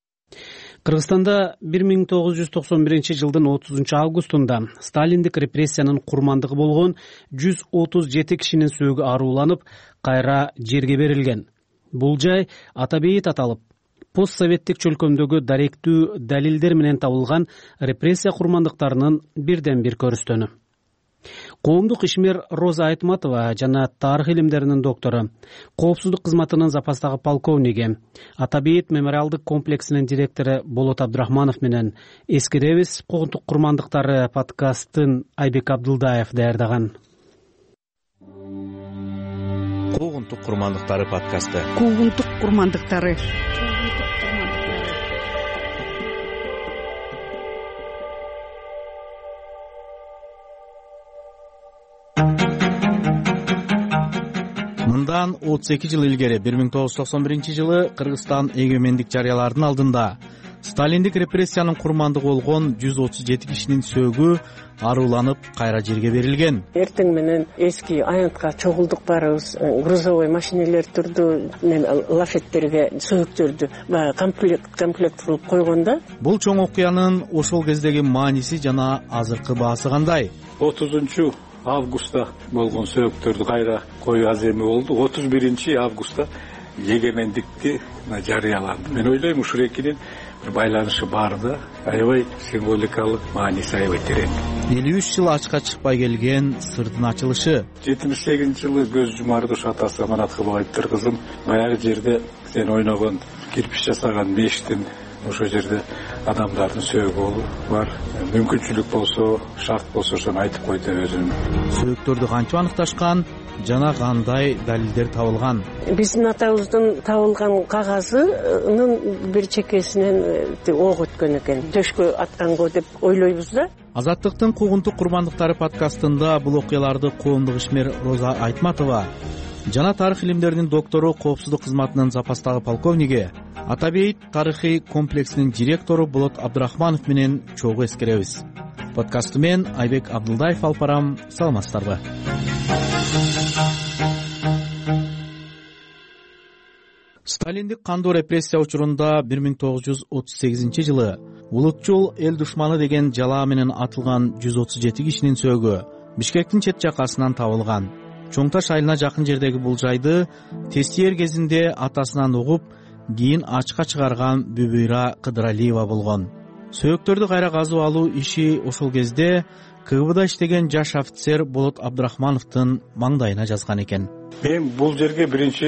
Кыргызстанда 1991 жылдын 30 августунда сталиндик репрессиянын курмандыгы болгон 137 кишинин сөөгү арууланып, кайра жерге берилген. Бул жай Атабейит аталып, постсоветтик чөлкөмдөгү даректүү далилдер менен табылган репрессия курмандыктарынын бирден бир көрүстөнү. Коомдук ишмер Роза Айтматова жана тарых илимдеринин доктору, коопсуздук кызматынын запастагы полковниги, Атабейит мемориалдык комплексинин директору Болот Абдрахманов менен эскеребиз. Куугунтук курмандыктары подкастын Айбек Абдылдаев даярдаган. Куугунтук курмандыктары подкасты. Куугунтук курмандыктары. Мындан 32 жыл илгери 1991 Кыргызстан эгемендик жарыялаардын алдында сталиндик репрессиянын курмандыгы болгон 137 кишинин сөөгү аруланып кайра жерге берилген. Эртең менен эски аянтка чогулдук барыбыз, грузовой машинелер турду, лафеттерге сөөгчөрдү комплект кылып койгондо. Бул чоң окуянын ошол кездеги мааниси жана азыркы баасы кандай? 30 августта болгон сөөгтөрдү кайра коюу аземи болду. 31 августта эгемендикти жарыяланды. Мен ойлойм ушул экинин байланышы бар да, аябай символикалык мааниси аябай терең. 53 жыл ачка чыкпай келген сырдын ачылышы. 78-жылы көз жумардыш атасы Аманат Кылыбаевдин кызым баягы жерде сен ойногон кирпич жасаган мештин ошол жерде адамдардын сөөгү бар. Мүмкүнчүлүк болсо, шарт болсо ошону айтып кой деп өзүнүн. Сөөгтөрдү кантип аныкташкан жана кандай далилдер табылган? Биздин атабыздын табылган кагазынын бир чекесинен ок өткөн экен. Төшкө аткан го деп ойлойбуз да. Азаттыктын куугунтук курмандыктары подкастында бул окуяларды коомдук ишмер Роза Айтматова жана тарых илимдеринин доктору, коопсуздук кызматынын запастагы полковниги, Атабейит тарыхый комплексинин директору Болот Абдрахманов менен чогуу эскеребиз. Подкастты мен Айбек Абдылдаев алып барам. Саламатсыздарбы? Сталиндик кандуу репрессия учурунда 1938 жылы улутчул эл душманы деген жалаа менен атылган 137 кишинин сөөгү Бишкектин чет жакасынан табылган. Чоңташ айылына жакын жердеги бул жайды тестиер кезинде атасынан угуп, кийин ачка чыгарган Бүбүйра Кыдыралиева болгон. Сөөгтөрдү кайра казып алуу иши ошол кезде КГБда иштеген жаш офицер Болот Абдрахмановдун маңдайына жазган экен. Мен бул жерге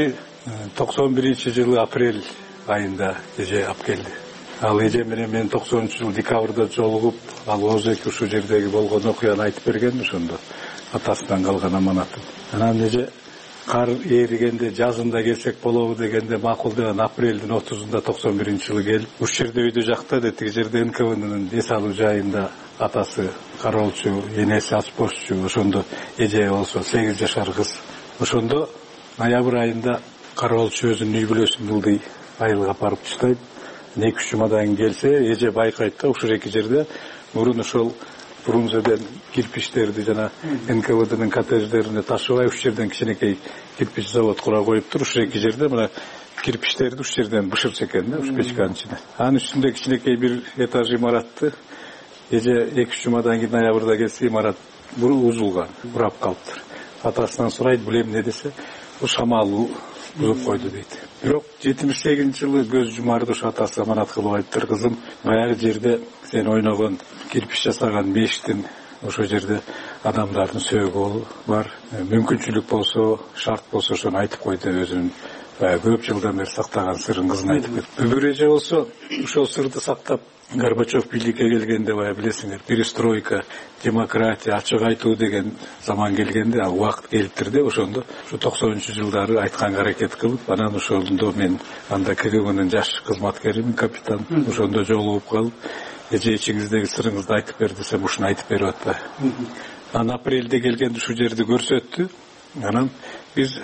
91 жылы апрель айында эже алып келди. Ал эже менен мен 90 жыл декабрда жолугуп, ал өзү ушул жердеги болгон окуяны айтып берген ошондо. Атасынан калган аманатын. Анан эже кар эригенде жазында келсек болобу дегенде макулдаган апрелдин 30-унда 91 жылы келип, уш жерде өйдө жакта да тиги жерде НКВдын эс алуу жайында атасы кароолчу, энеси аспозчу, ошондо эже болсо 8 жашар кыз. Ошондо ноябрь айында кароолчу өзүнүн үй бүлөсүн ылдый айылга барып таштайт. 2-3 жумадан кийин келсе, эже байкайт да ушул эки жерде мурун ошол Фрунзеден кирпичтерди жана НКВдын коттедждерине ташыбай уш жерден кичинекей кирпич завод кура коюптур. Ушул эки жерде мына кирпичтерди уш жерден бышырчу экен да, уш печканын ичине. Анын үстүндө кичинекей бир этаж имаратты эже 2-3 жумадан кийин ноябрда келсе имарат бузулган, урап калыптыр. Атасынан сурайт, бул эмне десе, бул шамал бузуп койду дейт. Бирок 78 жылы көз жумарды атасы Аманат Кылыбаевдин кызым баягы жерде сен ойногон кирпич жасаган мештин ошол жерде адамдардын сөөгү бар. Мүмкүнчүлүк болсо, шарт болсо ошону айтып кой деп өзүнүн көп жылдан бери сактаган сырын кызына айтып кетти. Бүбүр эже болсо ушул сырды сактап Горбачев бийликке келгенде бая билесиңер, перестройка, демократия, ачык айтуу деген заман келгенде, ал убакыт келиптир деп ошондо ушу 90-жылдары айтканга аракет кылып, анан ошондо мен анда КГБнын жаш кызматкеримин, капитан, ошондо жолугуп калып, эже ичиңиздеги сырыңызды айтып бер десем, ушуну айтып берип атпайбы. Анан апрелде келгенде ушул жерди көрсөттү. Анан биз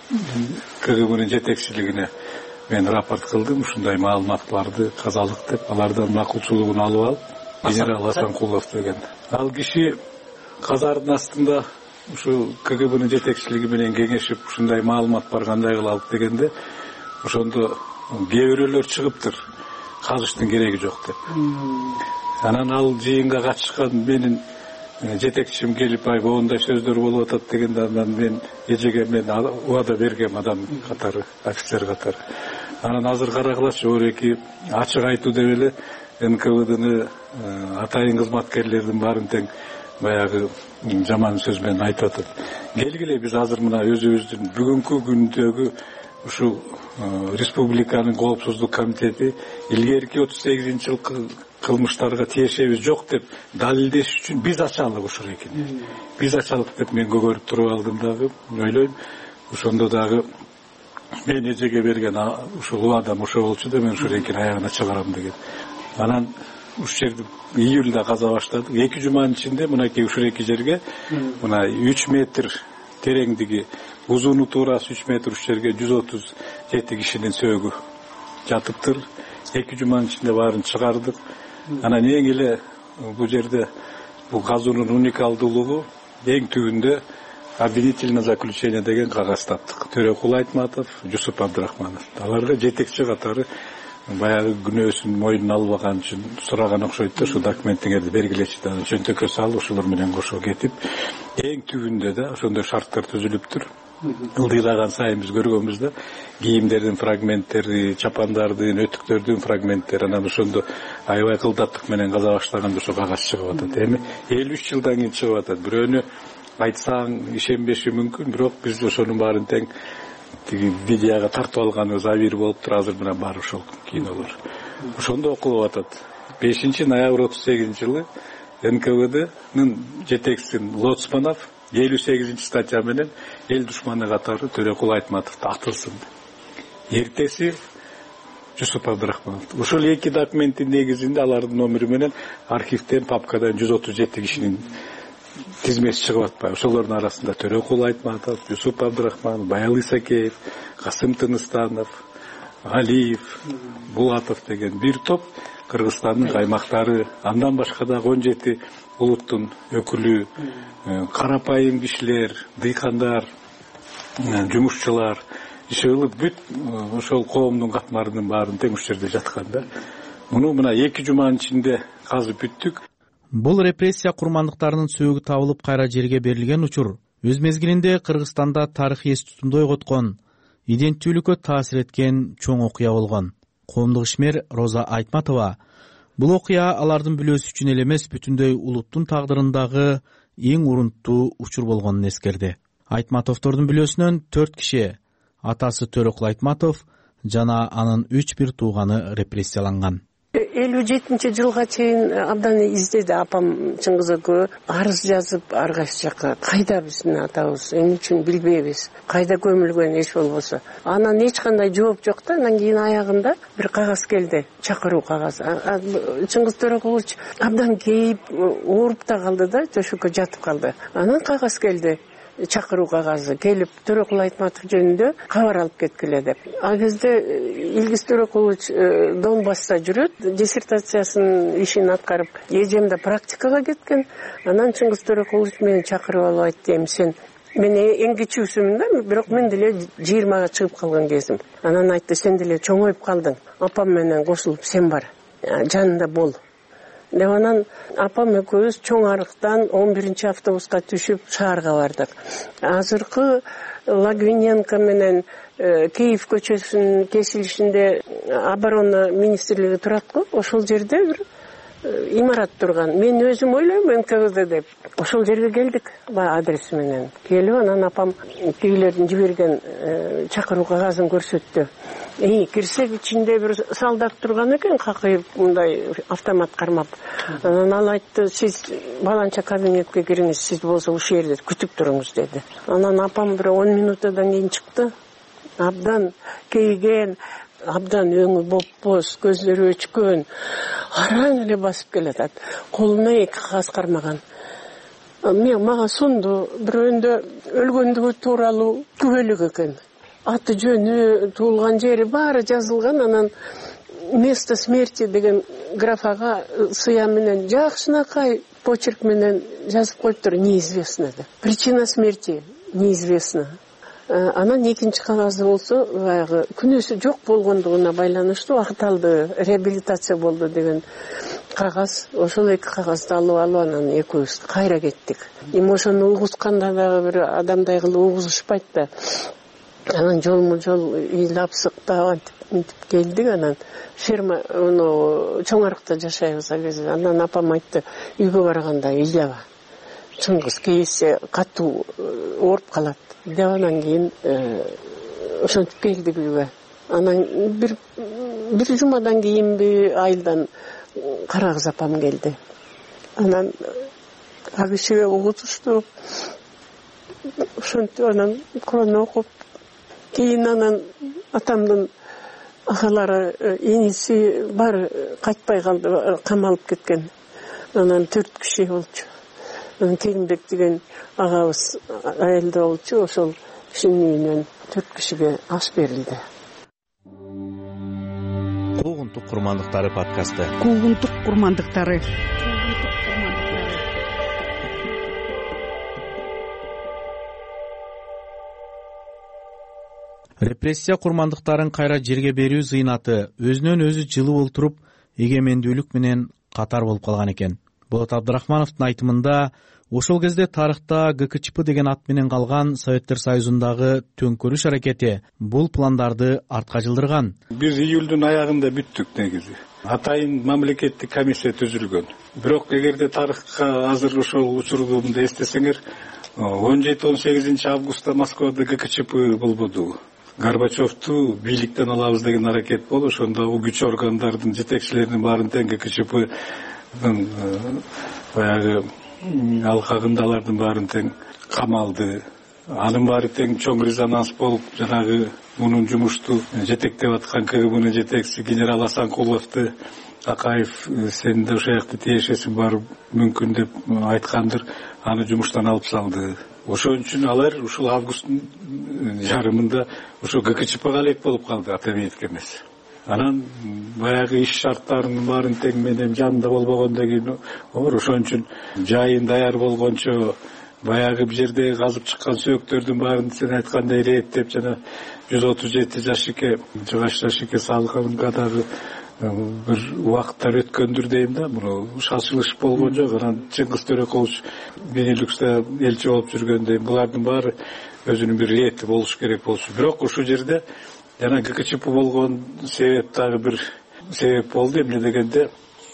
КГБнын жетекчилигине мен рапорт кылдым, ушундай маалыматтарды казалык деп, алардан макулчулугун алып алып, генерал Асанкулов деген. Ал киши казардын астында ушу КГБнын жетекчилиги менен кеңешип, ушундай маалымат бар, кандай кылалык дегенде, ошондо кээ бирөөлөр чыгыптыр, казыштын кереги жок деп. Анан ал жыйынга катышкан менин жетекчим келип, ай моундай сөздөр болуп атат дегенде, анан мен эжеге мен убада бергем, адам катары, офицер катары. Анан азыр карагылачы, ореки ачык айтуу деп эле НКВдны атайын кызматкерлердин баарын тең баягы жаман сөз менен айтып атат. Келгиле биз азыр мына өзүбүздүн бүгүнкү күндөгү ушул республиканын коопсуздук комитети илгерки 38-жылкы кылмыштарга тиешебиз жок деп далилдеш үчүн биз ачалык ушул экен. Биз ачалык деп мен көгөрүп туруп алдым дагы, ойлойм. Ошондо дагы мен эжеге берген ушул убадам ошо болчу да, мен ушул экен аягына чыгарам деген. Анан ушул жерди июлда каза баштадык. 2 жуманын ичинде мынакей ушул эки жерге мына 3 метр тереңдиги, узуну туурасы 3 метр ушул жерге 137 кишинин сөөгү жатыптыр. 2 жуманын ичинде баарын чыгардык. Анан эң эле бул жерде бул казуунун уникалдуулугу эң түбүндө обвинительное заключение деген кагаз таптык. Төрөкул Айтматов, Жусуп Абдрахманов. Аларга жетекчи катары баягы күнөөсүн мойнуна албаган үчүн сураган окшойт да, ушу документтиңерди бергилечи да, чөнтөккө салып ошолор менен кошо кетип, эң түбүндө да ошондой шарттар түзүлүптүр. Ылдыйлаган сайын биз көргөнбүз да, кийимдердин фрагменттери, чапандардын, өтүктөрдүн фрагменттери, анан ошондо аябай кылдаттык менен каза баштаганда ошо кагаз чыгып атат. Эми 53 жылдан кийин чыгып атат. Бирөөнү айтсаң ишенбеши мүмкүн, бирок биз ошонун баарын тең тиги видеого тартып алганыбыз авир болуптур. Азыр мына бар ошол кинолор. Ошондо окулуп атат. 5-ноябрь 38-жылы НКВДнын жетекчиси Лоцманов 58-статья менен эл душманы катары Төрөкул Айтматовду атылсын. Эртеси Жусуп Абдрахманов. Ушул эки документтин негизинде алардын номери менен архивден, папкадан 137 кишинин тизмеси чыгып атпайбы. Ошолордун арасында Төрөкул Айтматов, Жусуп Абдрахманов, Баял Исакеев, Касым Тыныстанов, Алиев, Булатов деген бир топ Кыргызстандын каймактары, андан башка да 17 улуттун өкүлү, карапайым кишилер, дыйкандар, жумушчулар иши кылып бүт ошол коомдун катмарынын баарын тең ушул жерде жаткан да. Муну мына 2 жуманын ичинде казып бүттүк. Бул репрессия курмандыктарынын сөөгү табылып кайра жерге берилген учур өз мезгилинде Кыргызстанда тарыхый эс тутумду ойготкон, иденттүүлүккө таасир эткен чоң окуя болгон. Коомдук ишмер Роза Айтматова бул окуя алардын бүлөсү үчүн эле эмес, бүтүндөй улуттун тагдырындагы эң урунттуу учур болгонун эскерди. Айтматовдордун бүлөсүнөн 4 киши, атасы Төрөкул Айтматов жана анын 3 тууганы репрессияланган. 57-жылга чейин абдан издеди апам Чыңгыз экөө, арыз жазып ар кайсы жакка. Кайда биздин атабыз, эмне үчүн билбейбиз, кайда көмүлгөн эч болбосо. Анан эч кандай жооп жок да. Анан кийин аягында бир кагаз келди, чакыруу кагазы. Чыңгыз Төрөкулович абдан кейип, ооруп да калды да, төшөккө жатып калды. Анан кагаз келди, чакыруу кагазы келип Төрөкул Айтматов жөнүндө кабар алып кеткиле деп. Ал кезде Илгиз Төрөкулович Донбасста жүрөт, диссертациясын ишин аткарып, эжем да практикага кеткен. Анан Чыңгыз Төрөкулович мени чакырып алып айтты, эми сен мен эң кичүүсүмүн да, бирок мен деле 20га чыгып калган кезим. Анан айтты, сен деле чоңоюп калдың, апам менен кошулуп сен бар, жанында бол. Деп анан апам экөөбүз чоң арыктан 11 автобуска түшүп шаарга бардык. Азыркы Лагвиненко менен Киев көчөсүнүн кесилишинде оборона министрлиги турат го, ошол жерде бир имарат турган. Мен өзүм ойлойм НКВД деп. Ошол жерге келдик, адреси менен. Келип анан апам тигилердин жиберген чакыруу кагазын көрсөттү. Кирсек ичинде бир солдат турган экен, какыйып мындай автомат кармап. Анан ал айтты, сиз баланча кабинетке кириңиз, сиз болсо ушул жерде күтүп туруңуз деди. Анан апам бир 10 минуттан кийин чыкты. Абдан кейген, абдан өңү бопбоз, көздөрү өчкөн, араң эле басып келатат. Колуна 2 кагаз кармаган. Мага сунду, бирөөндө өлгөндүгү тууралуу күбөлүк экен. Аты жөнү, туулган жери баары жазылган. Анан место смерти деген графага сыя менен жакшынакай почерк менен жазып коюптур, неизвестно деп. Причина смерти неизвестна. Анан экинчи кагазы болсо, баягы күнөөсү жок болгондугуна байланыштуу акталды, реабилитация болду деген кагаз. Ошол 2 кагазды алып анан экөөбүз кайра кеттик. Эми ошону угусканда дагы бир адамдай кылып угузушпайт да. Анан жолму-жол ыйлап сыктап антип келдик. Анан ферма чоң арыкта жашайбыз ал кезде. Анан апам айтты, үйгө барганда ыйлаба. Чыңгыз кейсе катуу ооруп калат деп анан кийин ошентип келдик үйгө. Анан бир жумадан кийинби айылдан Карагыз апам келди. Анан ал кишиге угутушту. Ошентип анан Куран окуп, кийин анан атамдын агалары, иниси бар кайтпай калды, камалып кеткен. Анан 4 киши болчу. Анан Келимбек деген агабыз айылда болчу, ошол кишинин үйүнөн 4 кишиге аш берилди. Куугунтук курмандыктары подкасты. Куугунтук курмандыктары. Репрессия курмандыктарын кайра жерге берүү зыйнаты өзүнөн өзү жылы олтуруп эгемендүүлүк менен катар болуп калган экен. Болот Абдрахмановдун айтымында ошол кезде тарыхта ГКЧП деген ат менен калган Советтер Союзундагы төңкөрүш аракети бул пландарды артка жылдырган. Биз июлдун аягында бүттүк негизи. Атайын мамлекеттик комиссия түзүлгөн. Бирок эгерде тарыхка азыр ошол учурдумду эстесеңер, 17-18 августта Москвада ГКЧП болбоду. Горбачевду бийликтен алабыз деген аракет болуп, ошондогу күч органдардын жетекчилеринин баарын тең ГКЧПнын баягы алкагындалардын баарын тең камалды. Анын баары тең чоң резонанс болуп, жанагы мунун жумушту жетектеп аткан КГБнын жетекчиси генерал Асанкуловду Акаев сен да ошол жакта тиешесиң бар мүмкүн деп айткандыр, аны жумуштан алып салды. Ошон үчүн алар ушул августтун жарымында ошо ГКЧПга элек болуп калды, Атамбетовке эмес. Анан баягы иш шарттарынын баарын тең менен жанында болбогондон кийин ошон үчүн жайын даяр болгончо баягы бир жерде казып чыккан сөөктөрдүн баарын сен айткандай иреттеп жана 137 жашике жыгач жашике салганга дагы бир убакыттар өткөндүр дейм да. Муну шашылыш болгон жок. Анан Чыңгыз Төрөкулович Бенилюкста элчи болуп жүргөндө булардын баары өзүнүн бир ирети болуш керек болчу. Бирок ушул жерде жана ГКЧП болгон себеп дагы бир себеп болду. Эмне дегенде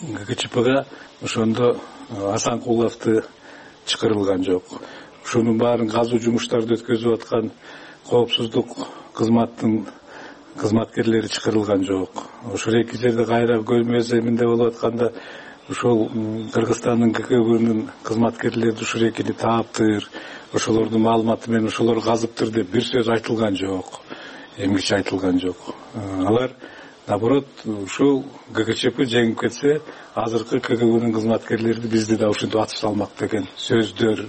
ГКЧПга ошондо Асанкуловду чакырылган жок. Ушунун баарын казуу жумуштарды өткөзүп аткан коопсуздук кызматтын кызматкерлери чакырылган жок. Ошол эки жерде кайра көзмөземинде болуп атканда ошол Кыргызстандын КГБнын кызматкерлери ушул экини тааптыр, ошолордун маалыматы менен ошолор казыптыр деп бир сөз айтылган жок. Эмгиче айтылган жок. Алар наоборот ушул ГКЧП жеңип кетсе, азыркы КГБнын кызматкерлери бизди да ушинтип атып салмак деген сөздөр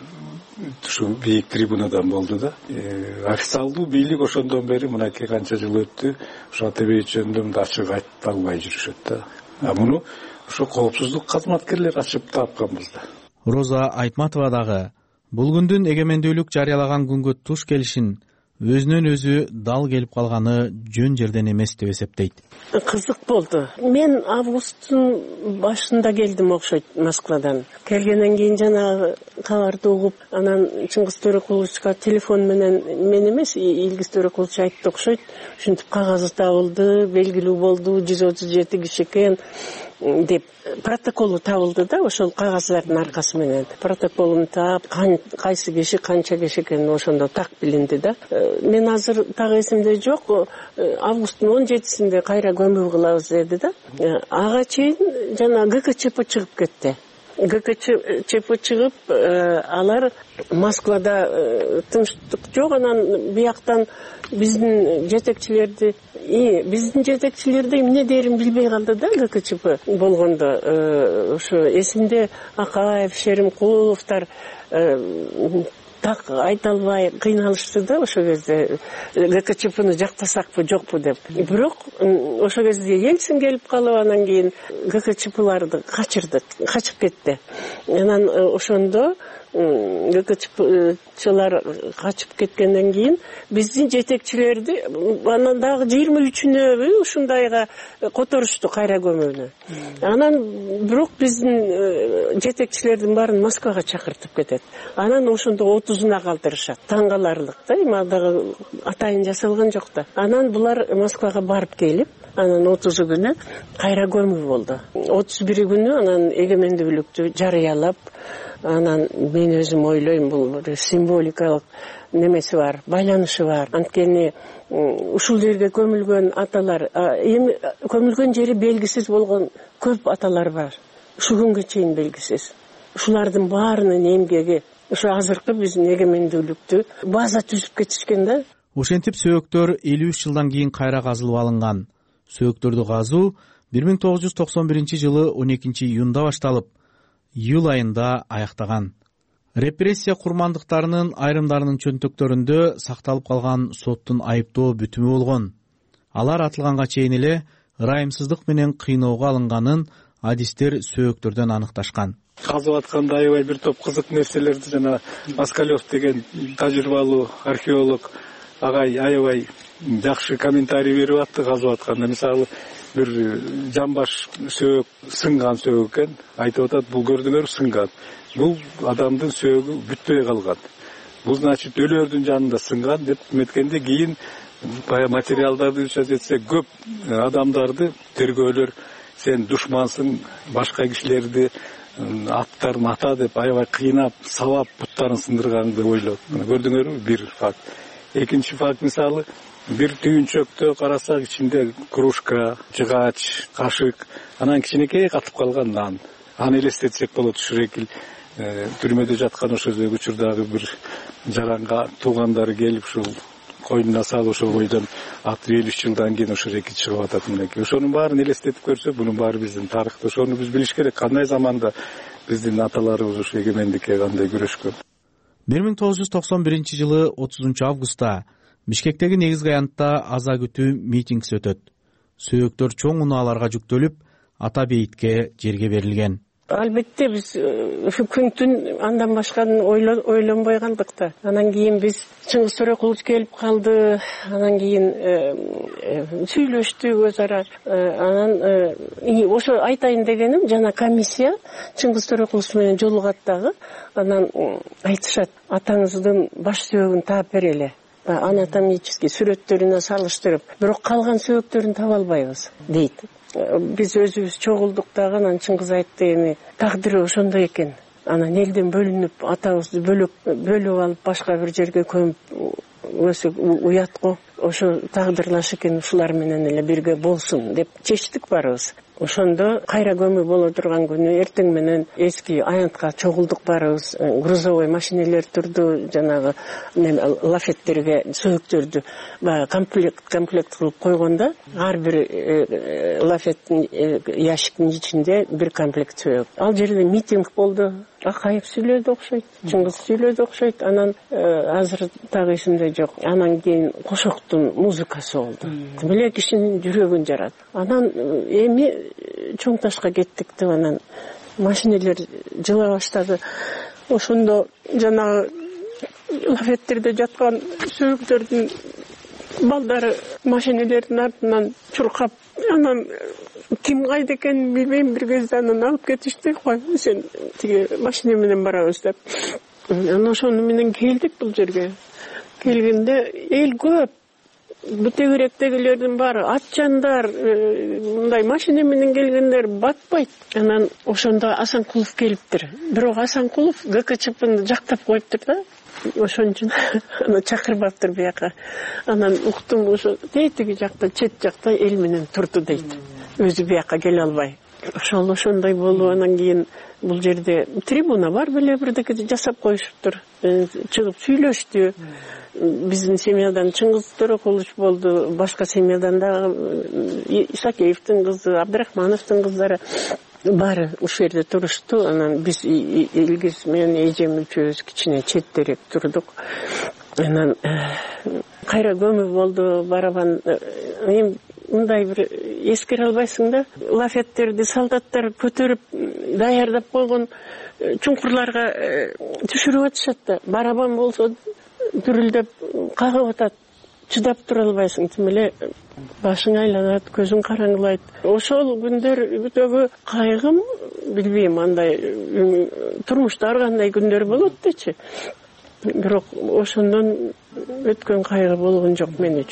ушул бийик трибунадан болду да. Официалдуу бийлик ошондон бери мынакей канча жыл өттү, ошо Атабек жөнүндө ачык айта албай жүрүшөт да. Муну ошо коопсуздук кызматкерлери ачып тапканбыз да. Роза Айтматова дагы бул күндүн эгемендүүлүк жарыялаган күнгө туш келишин өзүнөн өзү дал келип калганы жөн жерден эмес деп эсептейт. Кызык болду. Мен августтун башында келдим окшойт Москвадан. Келгенден кийин жанагы кабарды угуп, анан Чыңгыз Төрөкуловичка телефон менен мен эмес, Илгиз Төрөкулович айтты окшойт. Ушинтип кагаз табылды, белгилүү болду, 137 киши экен деп протоколу табылды да, ошол кагаздардын аркасы менен. Протоколун таап, кайсы киши канча киши экени ошондо так билинди да. Мен азыр так эсимде жок, августтун 17-синде кайра көмүү кылабыз деди да. Ага чейин жана ГКЧП чыгып кетти. ГКЧП чыгып, алар Москвада тынчтык жок, анан бияктан биздин жетекчилерди эмне дерин билбей калды да ГКЧП болгондо. Ошо эсимде Акаев, Шеримкуловдор так айта албай кыйналышты да ошол кезде, ГКЧПны жактасакпы жокпу деп. Бирок ошол кезде Ельцин келип калып, анан кийин ГКЧПларды качып кетти. Анан ошондо ГКЧПчылар качып кеткенден кийин биздин жетекчилерди анан дагы 23-үнө ушундайга которушту кайра көмүүнү. Анан бирок биздин жетекчилердин баарын Москвага чакыртып кетет. Анан ошондо 30-уна калтырышат. Таң каларлык да, эми дагы атайын жасалган жок да. Анан булар Москвага барып келип, анан 30 күнү кайра көмүү болду. 31 күнү анан эгемендүүлүктү жарыялап, анан мен өзүм ойлойм, бул символикалык немеси бар, байланышы бар. Анткени ушул жерге көмүлгөн аталар, эми көмүлгөн жери белгисиз болгон көп аталар бар. Ушул күнгө чейин белгисиз. Ушулардын баарынын эмгеги ушу азыркы биздин эгемендүүлүктү база түзүп кетишкен да. Ошентип сөөктөр 53 жылдан кийин кайра казылып алынган. Сөөктөрдү казуу 1991 жылы 12 июнда башталып, июль айында аяктаган. Репрессия курмандыктарынын айрымдарынын чөнтөктөрүндө сакталып калган соттун айыптоо бүтүмү болгон. Алар атылганга чейин эле ырайымсыздык менен кыйноого алынганын адистер сөөктөрдөн аныкташкан. Казып атканда аябай бир топ кызык нерселерди жана Москалев деген тажрыйбалуу археолог агай аябай жакшы комментарий берип атты казып атканда. Мисалы, бир жамбаш сөөк, сынган сөөк экен. Айтып атат, бул көрдүңөр, сынган. Бул адамдын сөөгү бүтпөй калган. Бул значит өлөрдүн жанында сынган деп эметкенде кийин баягы материалдарды учат этсе көп адамдарды тергөөлөр сен душмансың, башка кишилерди аттарын ата деп аябай кыйнап, сабап буттарын сындырганды ойлоп. Көрдүңөрбү бир факт. Экинчи факт, мисалы, бир түйүнчөктө карасак ичинде кружка, жыгач, кашык, анан кичинекей катып калган нан. Аны элестетсек болот. Шурекил түрмөдө жаткан ошо учурдагы бир жаранга туугандары келип ушул койнуна салып ошол бойдон 63 жылдан кийин ошо реки чыгып атат мынакей. Ошонун баарын элестетип көрсөк, бунун баары биздин тарыхта. Ошону биз билиш керек. Кандай заманда биздин аталарыбыз ушу эгемендикке кандай күрөшкөн. 1991 жылы 30 августта Бишкектеги негизги аянтта аза күтүү митингиси өтөт. Сөөктөр чоң унааларга жүктөлүп, ата бейитке жерге берилген. Албетте биз ушу күнтүн андан башканы ойлонбой калдык да. Анан кийин биз Чыңгыз Төрөкулович келип калды. Анан кийин сүйлөштүк өз ара. Анан ошо айтайын дегеним, жана комиссия Чыңгыз Төрөкулович менен жолугат дагы. Анан айтышат, атаңыздын баш сөөгүн таап берели. Анатомический сүрөттөрүнө салыштырып, бирок калган сөөктөрүн таба албайбыз дейт. Биз өзүбүз чогулдук дагы, анан Чыңгыз айтты, эми тагдыры ошондой экен. Анан элден бөлүнүп, атабызды бөлүп алып башка бир жерге көмүп өсүп уят го. Ошо тагдырлаш экен, ушулар менен эле бирге болсун деп чечтик баарыбыз. Ошондо кайра көмүү боло турган күнү эртең менен эски аянтка чогулдук баарыбыз. Грузовой машинелер турду, жанагы лафеттерге сөөктөрдү комплект кылып койгондо, ар бир лафеттин ящиктин ичинде бир комплект сөөк. Ал жерде митинг болду. Акаев сүйлөдү окшойт, Чыңгыз сүйлөдү окшойт. Анан азыр так эсимде жок. Анан кийин кошоктун музыкасы болду. Тимеле кишинин жүрөгүн жарат. Анан эми чоң ташка кеттик деп, анан машинелер жыла баштады. Ошондо жанагы лафеттерде жаткан сөөктөрдүн балдары машинелердин артынан чуркап, анан ким кайда экенин билбейм, бир кезде анан алып кетишти. Кой, сен тиги машина менен барабыз деп. Анан ошону менен келдик бул жерге. Келгенде эл көп. Бу тегеректегилердин баары атчандар, мындай машина менен келгендер батпайт. Анан ошондо Асанкулов келиптир. Бирок Асанкулов ГКЧПны жактап коюптур да. Ошон үчүн аны чакырбаптыр бияка. Анан уктум, ошо тетиги жакта, чет жакта эл менен турду дейт. Өзү бияка келе албай. Ошондой болду. Анан кийин бул жерде трибуна бар беле, бирдеке жасап коюшуптур. Чыгып сүйлөштү. Биздин семьядан Чыңгыз Төрөкулович болду, башка семьядан дагы Исакеевдин кызы, Абдрахмановдун кыздары баары ушул жерде турушту. Анан биз Илгиз менен эжем үчөөбүз кичине четтерээк турдук. Анан кайра көмүү болду, барабан. Эми мындай бир эскере албайсың да, лафеттерди солдаттар көтөрүп даярдап койгон чуңкурларга түшүрүп атышат да. Барабан болсо дүрүлдөп кагып атат. Чыдап тура албайсың, тим эле башың айланат, көзүң караңгылайт. Ошол күндөрдөгү кайгым, билбейм, андай турмушта ар кандай күндөр болот дечи. Бирок ошондон өткөн кайгы болгон жок мен үчүн.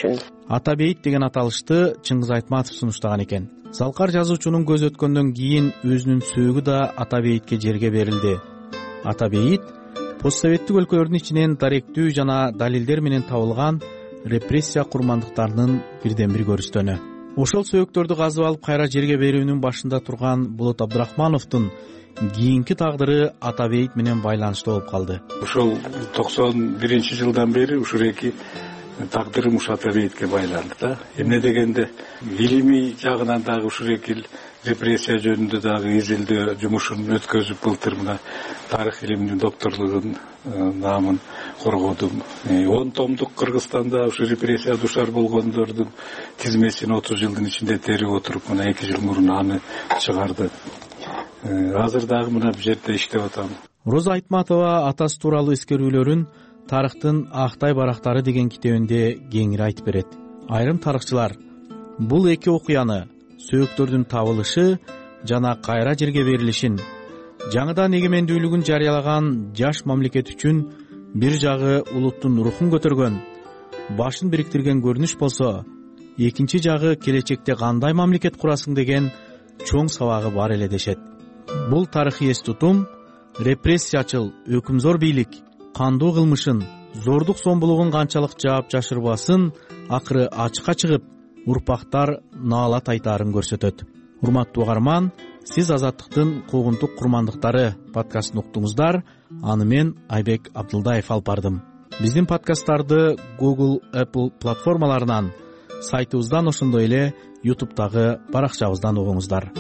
Атабейит деген аталышты Чыңгыз Айтматов сунуштаган экен. Залкар жазуучунун көз өткөндөн кийин өзүнүн сөөгү да Атабейитке жерге берилди. Атабейит постсоветтик өлкөлөрдүн ичинен даректүү жана далилдер менен табылган репрессия курмандыктарынын бирден бир көрүстөнү. Ошол сөөктөрдү казып алып кайра жерге берүүнүн башында турган Болот Абдрахмановдун кийинки тагдыры Атабейит менен байланыштуу болуп калды. Ошол 91-жылдан бери ушул эки тагдырым ушу Атабейитке байланды да. Эмне дегенде илимий жагынан дагы ушул эки репрессия жөнүндө дагы изилдөө жумушун өткөзүп былтыр мына тарых илиминин докторлугун наамын коргодум. 10 томдук Кыргызстанда ушу репрессия душар болгондордун тизмесин 30 жылдын ичинде терип отуруп, мына 2 жыл мурун аны чыгарды. Азыр дагы мына бул жерде иштеп атам. Роза Айтматова атасы тууралуу эскерүүлөрүн Тарыхтын Актай барактары деген китебинде кеңири айтып берет. Айрым тарыхчылар бул эки окуяны, сөөктөрдүн табылышы жана кайра жерге берилишин, жаңыдан эгемендүүлүгүн жарыялаган жаш мамлекет үчүн бир жагы улуттун рухун көтөргөн, башын бириктирген көрүнүш болсо, экинчи жагы келечекте кандай мамлекет курасың деген чоң сабагы бар эле дешет. Бул тарыхый эс тутум репрессиячыл өкүмзор бийлик кандуу кылмышын, зордук сомбулугун канчалык жаап жашырбасын акыры ачыкка чыгып, урпактар наалат айтаарын көрсөтөт. Урматтуу угарман, сиз Азаттыктын куугунтук курмандыктары подкастын уктуңуздар. Аны мен Айбек Абдылдаев алып бардым. Биздин подкасттарды Google, Apple платформаларынан, сайтыбыздан, ошондой эле YouTube'дагы баракчабыздан угуңуздар.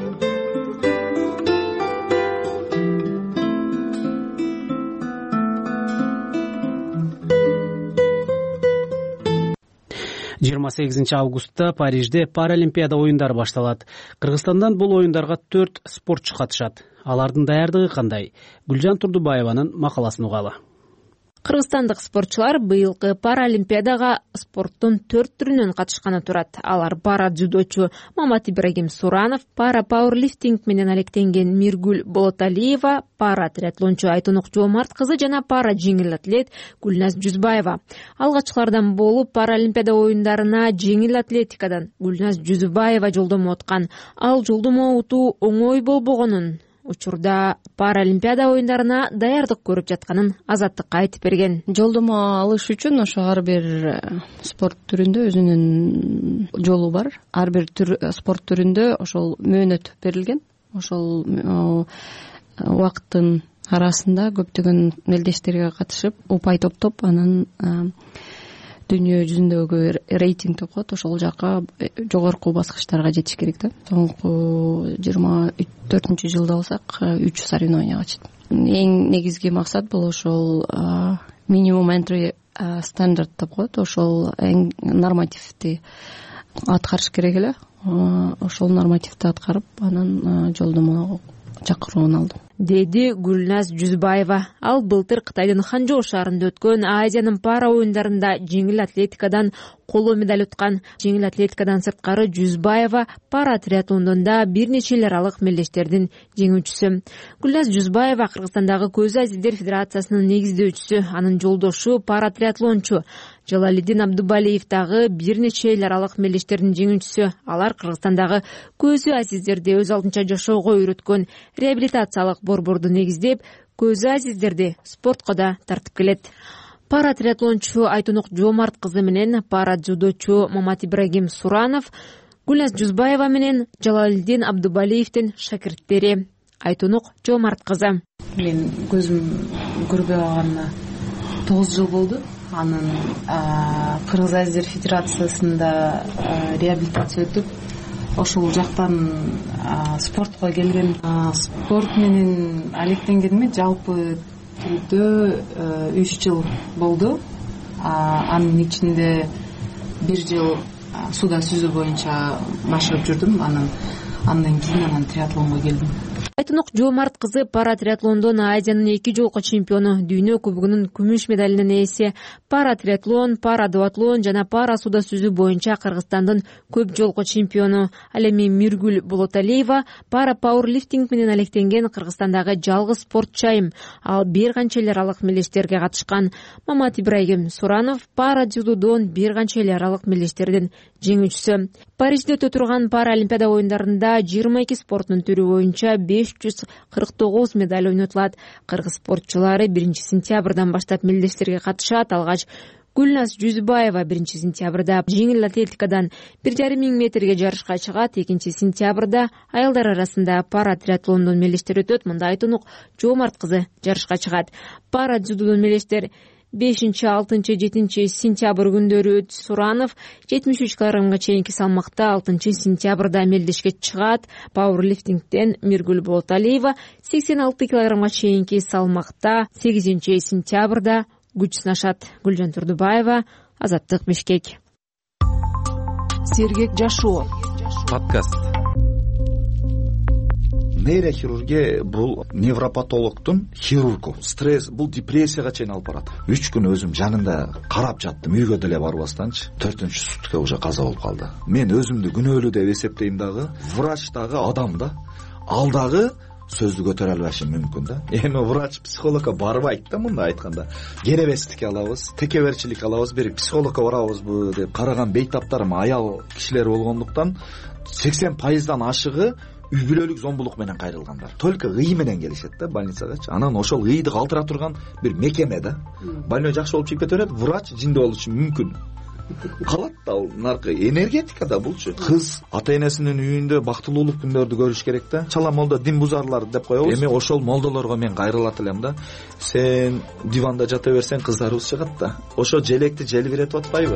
Августта Парижде Паралимпиада оюндары башталат. Кыргызстандан бул оюндарга 4 спортчу катышат. Алардын даярдыгы кандай? Гүлжан Турдубаеванын макаласын угалы. Кыргызстандык спортчулар быйылкы Паралимпиадага спорттун 4 түрүнөн катышканы турат. Алар пара дзюдочу Мамат Ибрагим Суранов, пара пауэрлифтинг менен алектенген Миргүл Болоталиева, пара триатлончу Айтунук Жоомарт кызы жана пара жеңил атлет Гүлназ Жүзбаева. Алгачкылардан болуп Паралимпиада оюндарына жеңил атлетикадан Гүлназ Жүзбаева жолдомо уткан. Ал жолдомо утуу оңой болбогонун, учурда Паралимпиада оюндарына даярдык көрүп жатканын Азаттыкка айтып берген. Жолдомо алыш үчүн ошо ар бир спорт түрүндө өзүнүн жолу бар. Ар бир спорт түрүндө ошол мөөнөт берилген. Ошол убакыттын арасында көптөгөн мелдештерге катышып, упай топтоп, анан дүйнө жүзүндөгү рейтинг деп коет, ошол жака жогорку баскычтарга жетиш керек да. Соңку 24-жылда болсак 3 соревнованияга чыктым. Эң негизги максат бул ошол минимум entry стандарт деп коет, ошол эң нормативди аткарыш керек эле. Ошол нормативди аткарып, анан жолдомо чакыруун алдым, деди Гүлназ Жүзбаева. Ал былтыр Кытайдын Ханчжоу шаарында өткөн Азиянын пара оюндарында жеңил атлетикадан коло медаль уткан. Жеңил атлетикадан сырткары Жүзбаева пара триатлондон да бир нече эл аралык мелдештердин жеңүүчүсү. Гүлназ Жүзбаева Кыргызстандагы Көз Азиздер федерациясынын негиздөөчүсү, анын жолдошу пара триатлончу Жалалиддин Абдубалиев дагы бир нече эл аралык мелдештердин жеңүүчүсү. Алар Кыргызстандагы Көзү Азиздерди өз алдынча жашоого үйрөткөн реабилитациялык борборду негиздеп, Көзү Азиздерди спортко да тартып келет. Пара триатлончу Айтунук Жоомарт кызы менен пара дзюдочу Мамат Ибрагим Суранов Гүлназ Жүзбаева менен Жалалиддин Абдубалиевдин шакирттери. Айтунук Жоомарт кызы: Мен көзүм көрбөй калганына 9 жыл болду. Анын Кыргыз Азиздер федерациясында реабилитация өтүп, ошол жактан спортко келген. Спорт менен алектенгениме жалпы түрдө 3 жыл болду. Анын ичинде 1 жыл суда сүзүү боюнча машыгып жүрдүм. Андан кийин триатлонго келдим. Айтунук Жоомарт кызы пара триатлондон Азиянын 2 жолку чемпиону, дүйнө кубогунун күмүш медалинин ээси, пара триатлон, пара дуатлон жана пара сууда сүзүү боюнча Кыргызстандын көп жолку чемпиону. Ал эми Миргүл Болоталиева пара пауэрлифтинг менен алектенген Кыргызстандагы жалгыз спортчу айым. Ал бир канча эл аралык мелдештерге катышкан. Мамат Ибрагим Суранов пара дзюдодон бир канча эл аралык мелдештердин жеңүүчүсү. Парижде өтө турган пара олимпиада оюндарында 22 спорттун түрү боюнча 549 медаль ойнотулат. Кыргыз спортчулары 1 сентябрдан баштап мелдештерге катышат. Алгач Гүлназ Жүзбаева 1 сентябрда жеңил атлетикадан 1,5 метрге жарышка чыгат. 2 сентябрда аялдар арасында пара триатлондон мелдештер өтөт. Мында Айтунук Жоомарт кызы жарышка чыгат. Пара дзюдодон мелдештер 5-6-7 сентябрь күндөрү Суранов 73 килограммга чейинки салмакта 6 сентябрда мелдешке чыгат. Пауэрлифтингден Миргүл Болоталиева 86 килограммга чейинки салмакта 8 сентябрда күч сынашат. Гүлжан Турдубаева, Азаттык, Бишкек. Сергек жашоо подкаст. Нейрохирургия бул невропатологдун хирургу. Стресс бул депрессияга чейин алып барат. 3 күн өзүм жанында карап жаттым, үйгө деле барбастанчы 4-чү сутка уже каза болуп калды. Мен өзүмдү күнөөлүү деп эсептейм дагы, врач дагы адам да. Ал дагы сөздү көтөрө албашы мүмкүн да. Эми врач психологко барбайт да, мындай айтканда. Керебестик алабыз, текеберчилик алабыз, бир психологко барабызбы деп караган бейтаптарым аял кишилер болгондуктан 80%дан ашыгы үй бүлөлүк зомбулук менен кайрылгандар. Только ый менен келишет да больницагачы. Анан ошол ыйды калтыра турган бир мекеме да. Больной жакшы болуп чыгып кете берет, врач жинде болушу мүмкүн. Калат да ал наркы энергетика да булчу. Кыз ата-энесинин үйүндө бактылуулук күндөрдү көрүш керек да. Чала молдо дин бузарлар деп коебуз. Эми ошол молдолорго мен кайрылат элем да. Сен диванда жата берсең кыздарыбыз чыгат да. Ошо желекти желбиретип атпайбы?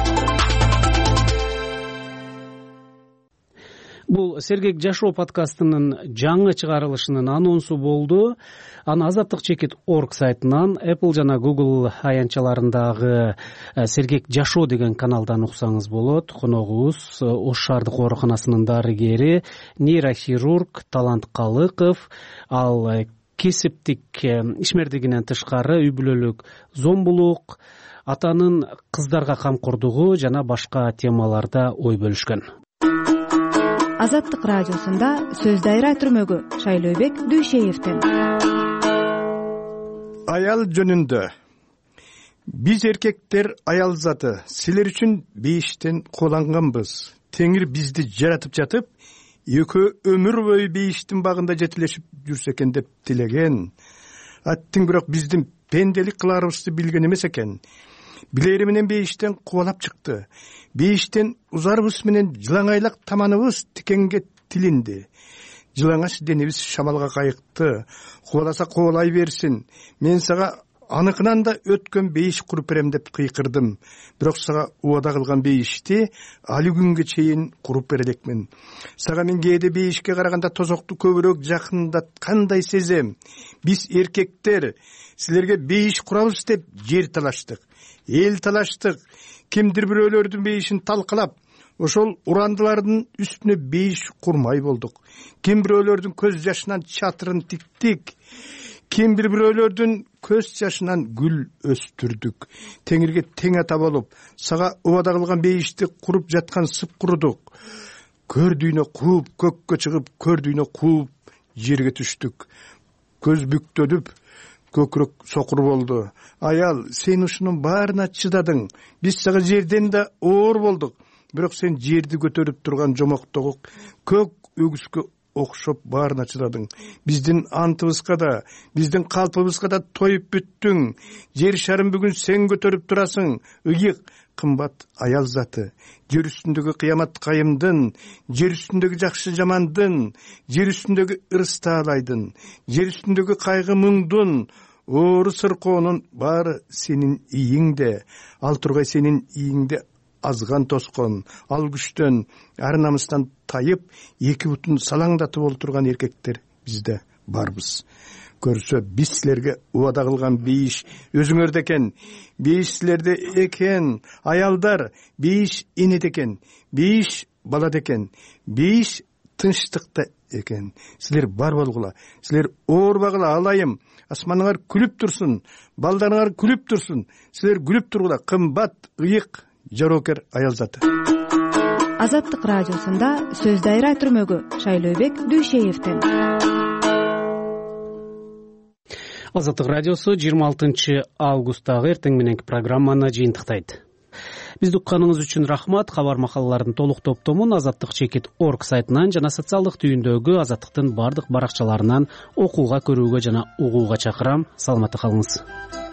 Бул Сергек жашоо подкастынын жаңы чыгарылышынын анонсу болду. Аны Азаттык чекит.org сайтынан, Apple жана Google аянтчаларындагы Сергек жашоо деген каналдан уксаңыз болот. Коногубуз Ош шаардык ооруканасынын дарыгери, нейрохирург Талант Калыков. Ал кесиптик ишмердигинен тышкары үй бүлөлүк зомбулук, атанын кыздарга камкордугу жана башка темаларда ой бөлүшкөн. Азаттык радиосунда сөз дайра түрмөгү Шайлообек Дүйшеевден. Аял жөнүндө. Биз эркектер аял заты, силер үчүн бейиштен коланганбыз. Теңир бизди жаратып жатып, экөө өмүр бою бейиштин багында жетилешип жүрсө экен деп тилеген. Аттың бирок биздин пенделик кыларыбызды билген эмес экен. Билери менен бейиштен кубалап чыкты. Бейиштен узарыбыз менен жылаңайлак таманыбыз тикенге тилинди. Жылаңаш денебиз шамалга кайыкты. Кубаласа кубалай берсин. Мен сага аныкынан да өткөн бейиш куруп берем деп кыйкырдым. Бирок сага убада кылган бейишти али күнгө чейин куруп берелекмин. Сага мен кээде бейишке караганда тозокту көбүрөөк жакындаткандай сезем. Биз эркектер силерге бейиш курабыз деп жер талаштык, эл талаштык. Кимдир бирөөлөрдүн бейишин талкалап, ошол урандылардын үстүнө бейиш курмай болдук. Ким бирөөлөрдүн көз жашынан чатырын тиктик. Ким бирөөлөрдүн көз жашынан гүл өстүрдүк. Теңирге тең ата болуп, сага убада кылган бейишти куруп жаткан сып курудук. Көрдүйнө кууп, көккө чыгып, көрдүйнө кууп, жерге түштүк. Көз бүктөлүп, көкүрөк сокур болду. Аял, сен ушунун баарына чыдадың. Биз сага жерден да оор болдук. Бирок сен жерди көтөрүп турган жомоктогу көк өгүзгө окшоп баарына чыдадың. Биздин антыбызга да, биздин калпыбызга да тоюп бүттүң. Жер шарын бүгүн сен көтөрүп турасың. Ыйык, кымбат аял заты. Жер үстүндөгү кыямат кайымдын, жер үстүндөгү жакшы жамандын, жер үстүндөгү ырыс таалайдын, жер үстүндөгү кайгы муңдун, оору сыркоонун баары сенин ийиңде. Ал тургай сенин ийиңде азган тоскон, ал күчтөн, ар намыстан тайып, эки бутун салаңдатып олтурган эркектер бизде барбыз. Көрсө биз силерге убада кылган бейиш өзүңөрдө экен. Бейиш силерде экен. Аялдар, бейиш энеде экен. Бейиш балада экен. Бейиш тынчтыкта экен. Силер бар болгула, силер оорбагыла, алайым, асманыңар күлүп турсун, балдарыңар күлүп турсун, силер күлүп тургула, кымбат, ыйык, жоокер аял заты. Азаттык радиосунда сөз дайра түрмөгү Шайлообек Дүйшеевден. Азаттык радиосу 26 августтагы эртең мененки программаны жыйынтыктайт. Бизди укканыңыз үчүн рахмат. Кабар макалалардын толук топтомун azattik.org сайтынан жана социалдык түйүндөгү Азаттыктын бардык баракчаларынан окууга, көрүүгө жана угууга чакырам. Саламатта калыңыз.